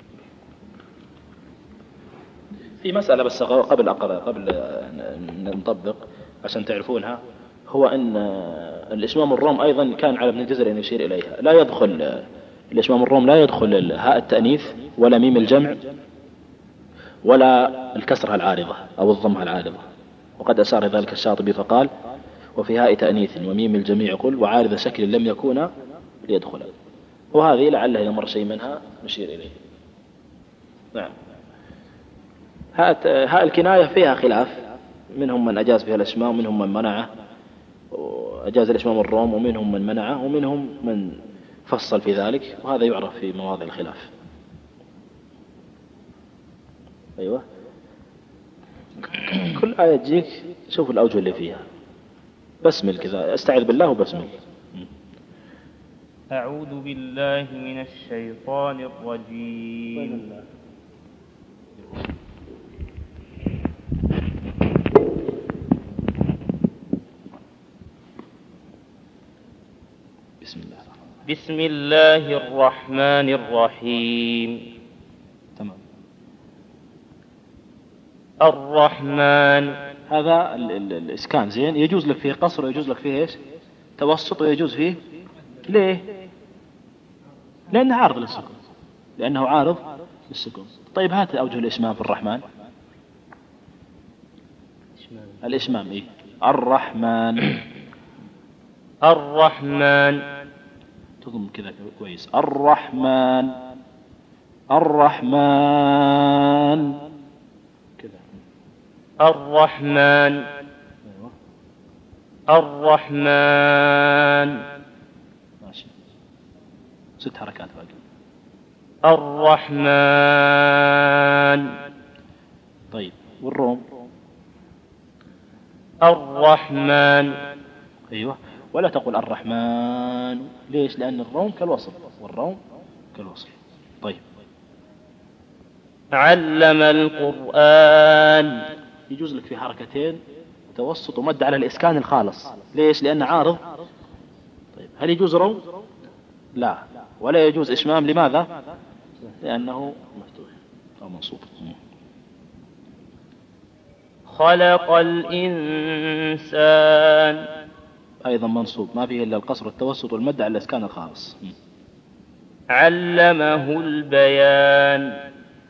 في مسألة بس قبل أقرأ قبل أن نطبق عشان تعرفونها، هو أن الإشمام الروم أيضا كان على ابن الجزري أن يشير إليها. لا يدخل الإشمام الروم لا يدخل هاء التأنيث ولا ميم الجمع ولا الكسرة العارضة أو الضمة العارضة، وقد أشار ذلك الشاطبي فقال: وفي هاء تأنيث وميم الجميع قل وعارض شكل لم يكون ليدخل. وهذه لعله إذا مر شيء منها نشير إليه. نعم. هاء الكناية فيها خلاف، منهم من أجاز فيها الإشمام ومنهم من منعه، أجاز الإشمام الروم ومنهم من منعه ومنهم من فصل في ذلك، وهذا يعرف في مواضع الخلاف. أيوة، كل آية تجيك شوف الأوجه اللي فيها، بسمل كذا، استعذ بالله وبسمل. أعوذ بالله من الشيطان الرجيم. بسم الله بسم الله الرحمن الرحيم. تمام. الرحمن هذا ال ال الإسكان زين، يجوز لك فيه قصر ويجوز لك فيه إيش؟ توسط، ويجوز فيه ليه؟ لأنه عارض للسكون، لأنه عارض للسكون. طيب هات أوجه الإشمام في الرحمن. الإشمام إيه؟ الرحمن. الرحمن تضم كذا كويس. الرحمن الرحمن كذا. الرحمن الرحمن ماشي، ست حركات باقي. الرحمن. طيب والروم؟ الرحمن. أيوة، ولا تقول الرحمن. ليش؟ لأن الروم كالوصل والروم كالوصل. طيب. علم القرآن. يجوز لك في حركتين توسط ومد على الإسكان الخالص. ليش؟ لأنه عارض. طيب هل يجوز روم؟ لا. ولا يجوز إشمام. لماذا؟ لأنه مفتوح أو منصوب. خلق الإنسان. أيضا منصوب، ما فيه إلا القصر والتوسط والمد على الإسكان الخالص. علمه البيان.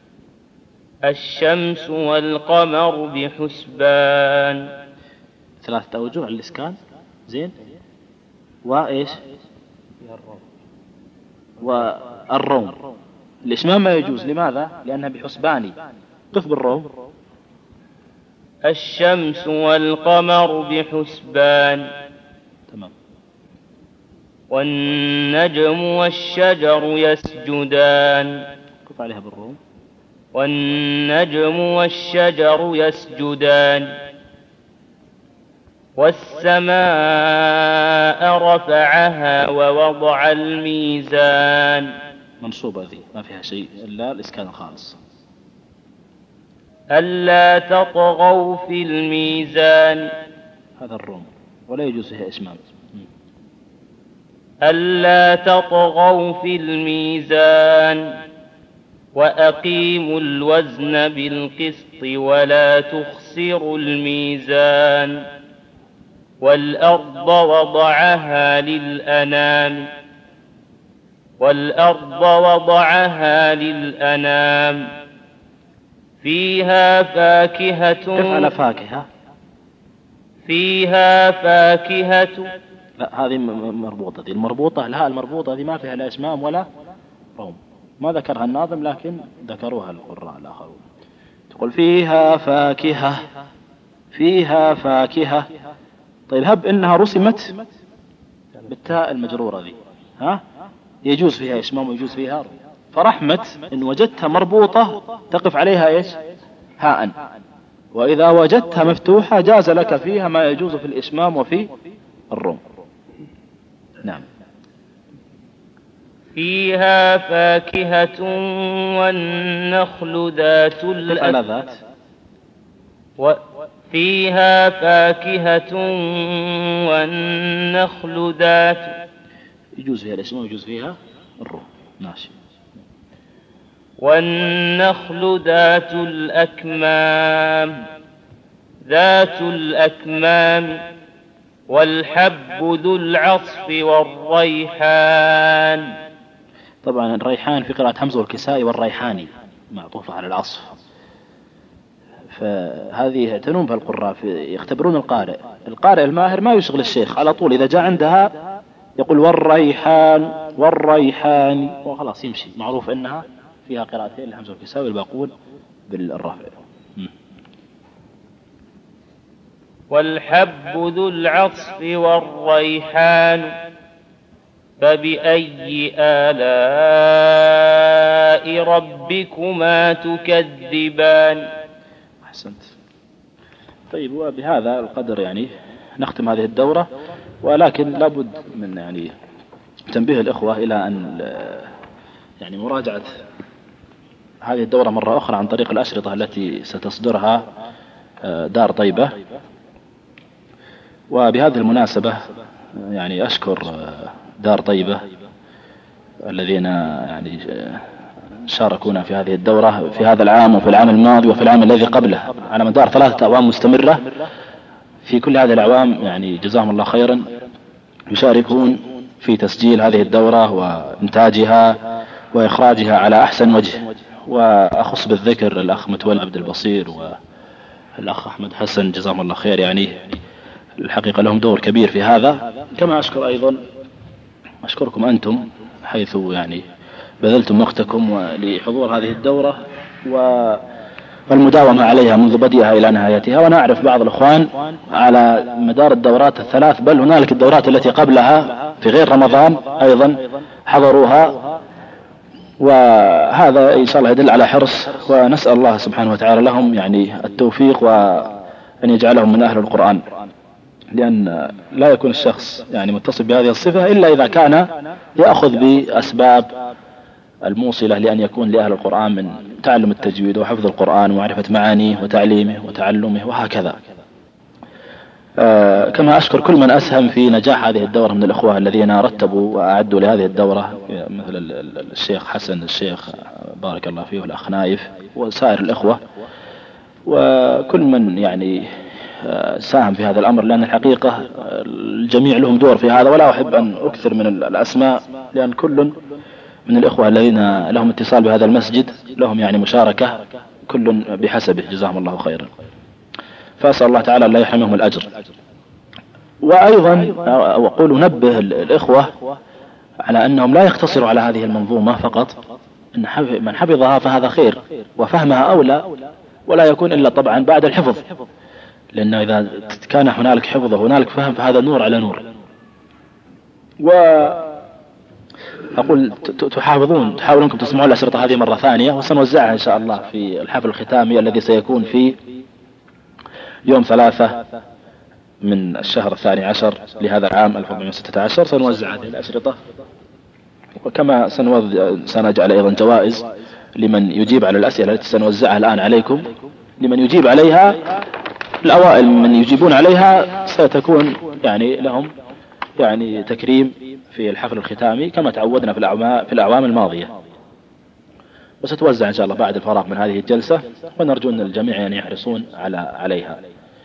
الشمس والقمر بحسبان. ثلاثة أوجه على الإسكان زين. وإيش؟ والروم. الإشمام ما يجوز. لماذا؟ لأنها بحسباني. قف بالروم. الشمس والقمر بحسبان. تمام. والنجم والشجر يسجدان. قف عليها بالروم. والنجم والشجر يسجدان. والسماء رفعها ووضع الميزان. منصوبة ذي ما فيها شيء إلا الإسكان الخالص. ألا تطغوا في الميزان. هذا الروم، ولا يجوز فيها إشمام. ألا تطغوا في الميزان. وأقيموا الوزن بالقسط ولا تخسروا الميزان. والأرض وضعها للأنام. والأرض وضعها للأنام. فيها فاكهة. افعل فاكهة. فيها فاكهة. لا، هذه مربوطة. دي المربوطة الهاء المربوطة هذه ما فيها لا إشمام ولا روم. ما ذكرها الناظم لكن ذكروها القراء الآخرون. تقول فيها فاكهة. فيها فاكهة. طيب هب إنها رسمت بالتاء المجرورة ذي، ها يجوز فيها إشمام ويجوز فيها روم. فرحمة إن وجدتها مربوطة تقف عليها إيش؟ هاء. وإذا وجدتها مفتوحة جاز لك فيها ما يجوز في الإشمام وفي الروم. نعم. فيها فاكهة والنخل ذات الألذات. وفيها فاكهة والنخل ذات. يجوز فيها الإشمام ويجوز فيها الروم. ماشي. والنخل ذات الأكمام ذات الأكمام والحب ذو العصف والريحان. طبعا الريحان في قراءة حمزة والكسائي والريحاني معطوفة على العصف، فهذه تنوم في القراء يختبرون القارئ. القارئ الماهر ما يشغل الشيخ، على طول إذا جاء عندها يقول والريحان والريحان وخلاص يمشي، معروف أنها فيها قراءتين لحمزة والكسائي والباقون بالرفع. والحب ذو العصف والريحان فبأي آلاء ربكما تكذبان. أحسنت. طيب، وبهذا القدر يعني نختم هذه الدورة، ولكن لابد من يعني تنبيه الإخوة إلى أن يعني مراجعة هذه الدورة مرة أخرى عن طريق الأشرطة التي ستصدرها دار طيبة. وبهذه المناسبة يعني أشكر دار طيبة الذين يعني شاركونا في هذه الدورة في هذا العام وفي العام الماضي وفي العام الذي قبله على مدار ثلاثة أعوام مستمرة. في كل هذه الأعوام يعني جزاهم الله خيرا يشاركون في تسجيل هذه الدورة وإنتاجها وإخراجها على أحسن وجه. وأخص بالذكر الأخ متولى عبد البصير والأخ أحمد حسن جزاهم الله خير، يعني الحقيقة لهم دور كبير في هذا. كما أشكر أيضا أشكركم أنتم حيث يعني بذلتم وقتكم لحضور هذه الدورة والمداومة عليها منذ بدءها إلى نهايتها. ونعرف بعض الأخوان على مدار الدورات الثلاث، بل هنالك الدورات التي قبلها في غير رمضان أيضا حضروها، وهذا إن شاء الله يدل على حرص. ونسأل الله سبحانه وتعالى لهم يعني التوفيق وأن يجعلهم من أهل القرآن، لأن لا يكون الشخص يعني متصف بهذه الصفة إلا إذا كان يأخذ بأسباب الموصلة لأن يكون لأهل القرآن من تعلم التجويد وحفظ القرآن ومعرفة معانيه وتعليمه وتعلمه وهكذا. آه كما أشكر كل من أسهم في نجاح هذه الدورة من الأخوة الذين رتبوا وأعدوا لهذه الدورة، مثل الشيخ حسن، الشيخ بارك الله فيه، والأخ نايف، وسائر الأخوة، وكل من يعني ساهم في هذا الأمر، لأن الحقيقة الجميع لهم دور في هذا. ولا أحب أن أكثر من الأسماء لأن كل من الإخوة الذين لهم اتصال بهذا المسجد لهم يعني مشاركة، كل بحسبه جزاهم الله خيرا. فأسأل الله تعالى لا يحرمهم الأجر. وأيضا أقول نبه الإخوة على أنهم لا يقتصروا على هذه المنظومة فقط، إن من حفظها فهذا خير وفهمها أولى، ولا يكون إلا طبعا بعد الحفظ، لأنه إذا كان هنالك حفظ وهنالك فهم فهذا نور على نور. وأقول تحافظون تحاولون أنكم تسمعون الأشرطة هذه مرة ثانية، وسنوزعها إن شاء الله في الحفل الختامي الذي سيكون في يوم ثلاثة من الشهر الثاني عشر لهذا العام ألف وأربعمائة وستة عشر. سنوزع هذه الأشرطة، وكما سنجعل أيضا جوائز لمن يجيب على الأسئلة التي سنوزعها الآن عليكم. لمن يجيب عليها، الأوائل من يجيبون عليها ستكون يعني لهم يعني تكريم في الحفل الختامي كما تعودنا في الأعوام, في الأعوام الماضية، وستوزع إن شاء الله بعد الفراغ من هذه الجلسة، ونرجو أن الجميع يعني يحرصون على عليها.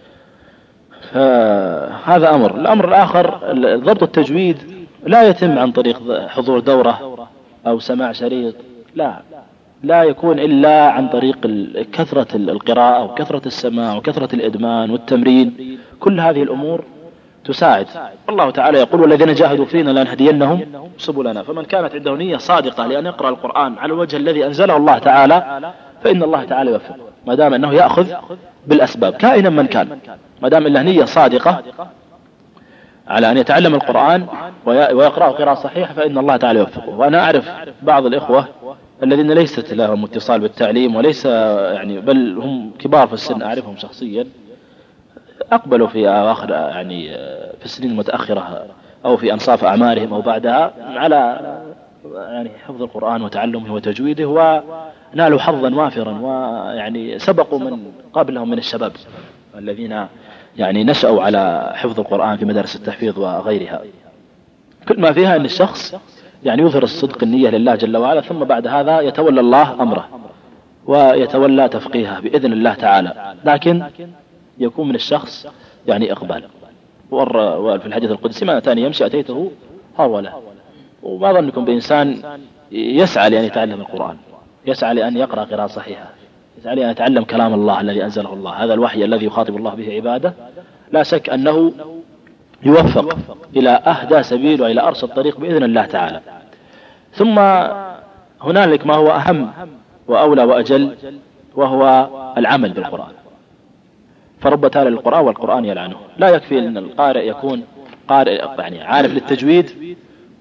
فهذا أمر. الأمر الآخر ضبط التجويد لا يتم عن طريق حضور دورة أو سماع شريط، لا لا يكون إلا عن طريق كثرة القراءة وكثرة السماع وكثرة الإدمان والتمرين. كل هذه الأمور تساعد. الله تعالى يقول والذين جاهدوا فينا لنهدينهم سبلنا. فمن كانت عنده نية صادقة لأن يقرأ القرآن على الوجه الذي أنزله الله تعالى فإن الله تعالى يوفقه، ما دام أنه يأخذ بالأسباب كائنا من كان، ما دام له نية صادقة على أن يتعلم القرآن ويقرأه قراءة صحيحة فإن الله تعالى يوفقه. وأنا أعرف بعض الإخوة الذين ليست لهم اتصال بالتعليم وليس يعني بل هم كبار في السن، أعرفهم شخصيا، أقبلوا في آخر يعني في السنين المتأخرة أو في أنصاف أعمارهم أو بعدها على يعني حفظ القرآن وتعلمه وتجويده، ونالوا حظا وافرا، ويعني سبقوا من قبلهم من الشباب الذين يعني نشأوا على حفظ القرآن في مدارس التحفيظ وغيرها. كل ما فيها أن الشخص يعني يظهر الصدق النية لله جل وعلا، ثم بعد هذا يتولى الله أمره ويتولى تفقيهه بإذن الله تعالى، لكن يكون من الشخص يعني إقبال. وفي الحديث القدسي: ما أتاني يمشي أتيته هروله. وما ظنكم بإنسان يسعى لأن يتعلم القرآن، يسعى لأن يقرأ قراءة صحيحة، يسعى لأن يتعلم كلام الله الذي أنزله الله، هذا الوحي الذي يخاطب الله به عباده، لا شك أنه يوفق إلى أهدى سبيل وإلى أرشد طريق بإذن الله تعالى. ثم هنالك ما هو أهم وأولى وأجل، وهو العمل بالقرآن. فرب تالى للقرآن والقرآن يلعنه. لا يكفي أن القارئ يكون قارئ يعني عارف للتجويد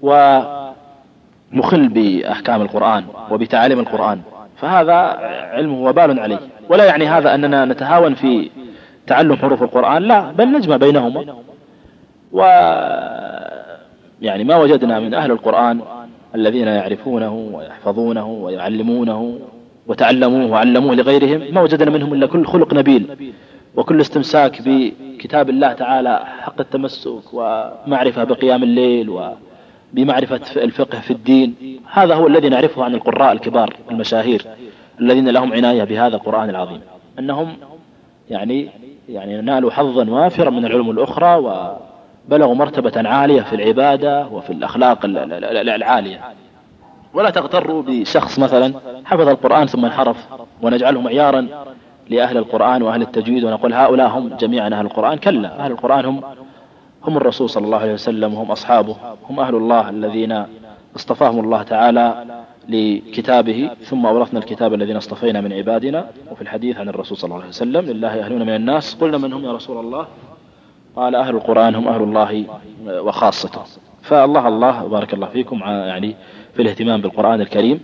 ومخل بأحكام القرآن وبتعاليم القرآن، فهذا علمه وبال عليه. ولا يعني هذا أننا نتهاون في تعلم حروف القرآن، لا، بل نجمع بينهما. و يعني ما وجدنا من أهل القرآن الذين يعرفونه ويحفظونه ويعلمونه وتعلموه وعلموه لغيرهم، ما وجدنا منهم إلا كل خلق نبيل وكل استمساك بكتاب الله تعالى حق التمسك، ومعرفة بقيام الليل، وبمعرفة الفقه في الدين. هذا هو الذي نعرفه عن القراء الكبار المشاهير الذين لهم عناية بهذا القرآن العظيم، أنهم يعني يعني نالوا حظا وافرا من العلوم الأخرى، وبلغوا مرتبة عالية في العبادة وفي الأخلاق العالية. ولا تغتروا بشخص مثلا حفظ القرآن ثم انحرف ونجعله معيارا لأهل القرآن وأهل التجويد ونقول هؤلاء هم جميعا أهل القرآن. كلا، أهل القرآن هم هم الرسول صلى الله عليه وسلم، وهم أصحابه، هم أهل الله الذين اصطفاهم الله تعالى لكتابه، ثم أورثنا الكتاب الذين اصطفينا من عبادنا. وفي الحديث عن الرسول صلى الله عليه وسلم: لله أهلون من الناس، قلنا من هم يا رسول الله؟ قال: أهل القرآن هم أهل الله وخاصته. فالله الله بارك الله فيكم يعني في الاهتمام بالقرآن الكريم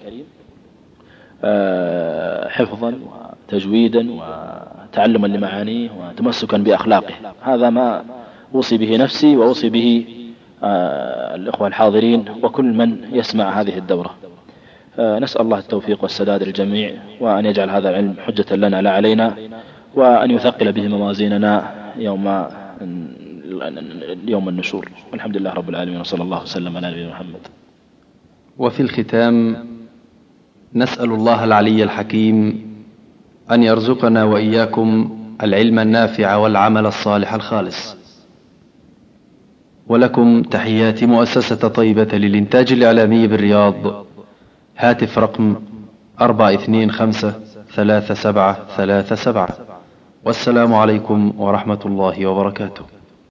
حفظا وتجويدا وتعلما لمعانيه وتمسكا بأخلاقه. هذا ما أوصي به نفسي وأوصي به الإخوة الحاضرين وكل من يسمع هذه الدورة. نسأل الله التوفيق والسداد للجميع، وأن يجعل هذا العلم حجة لنا لا علينا، وأن يثقل به موازيننا يوم يوم النشور. والحمد لله رب العالمين، وصلى الله وسلم على نبينا محمد. وفي الختام نسأل الله العلي الحكيم أن يرزقنا وإياكم العلم النافع والعمل الصالح الخالص. ولكم تحيات مؤسسة طيبة للإنتاج الإعلامي بالرياض. هاتف رقم أربعة اثنين خمسة ثلاثة سبعة ثلاثة سبعة. والسلام عليكم ورحمة الله وبركاته.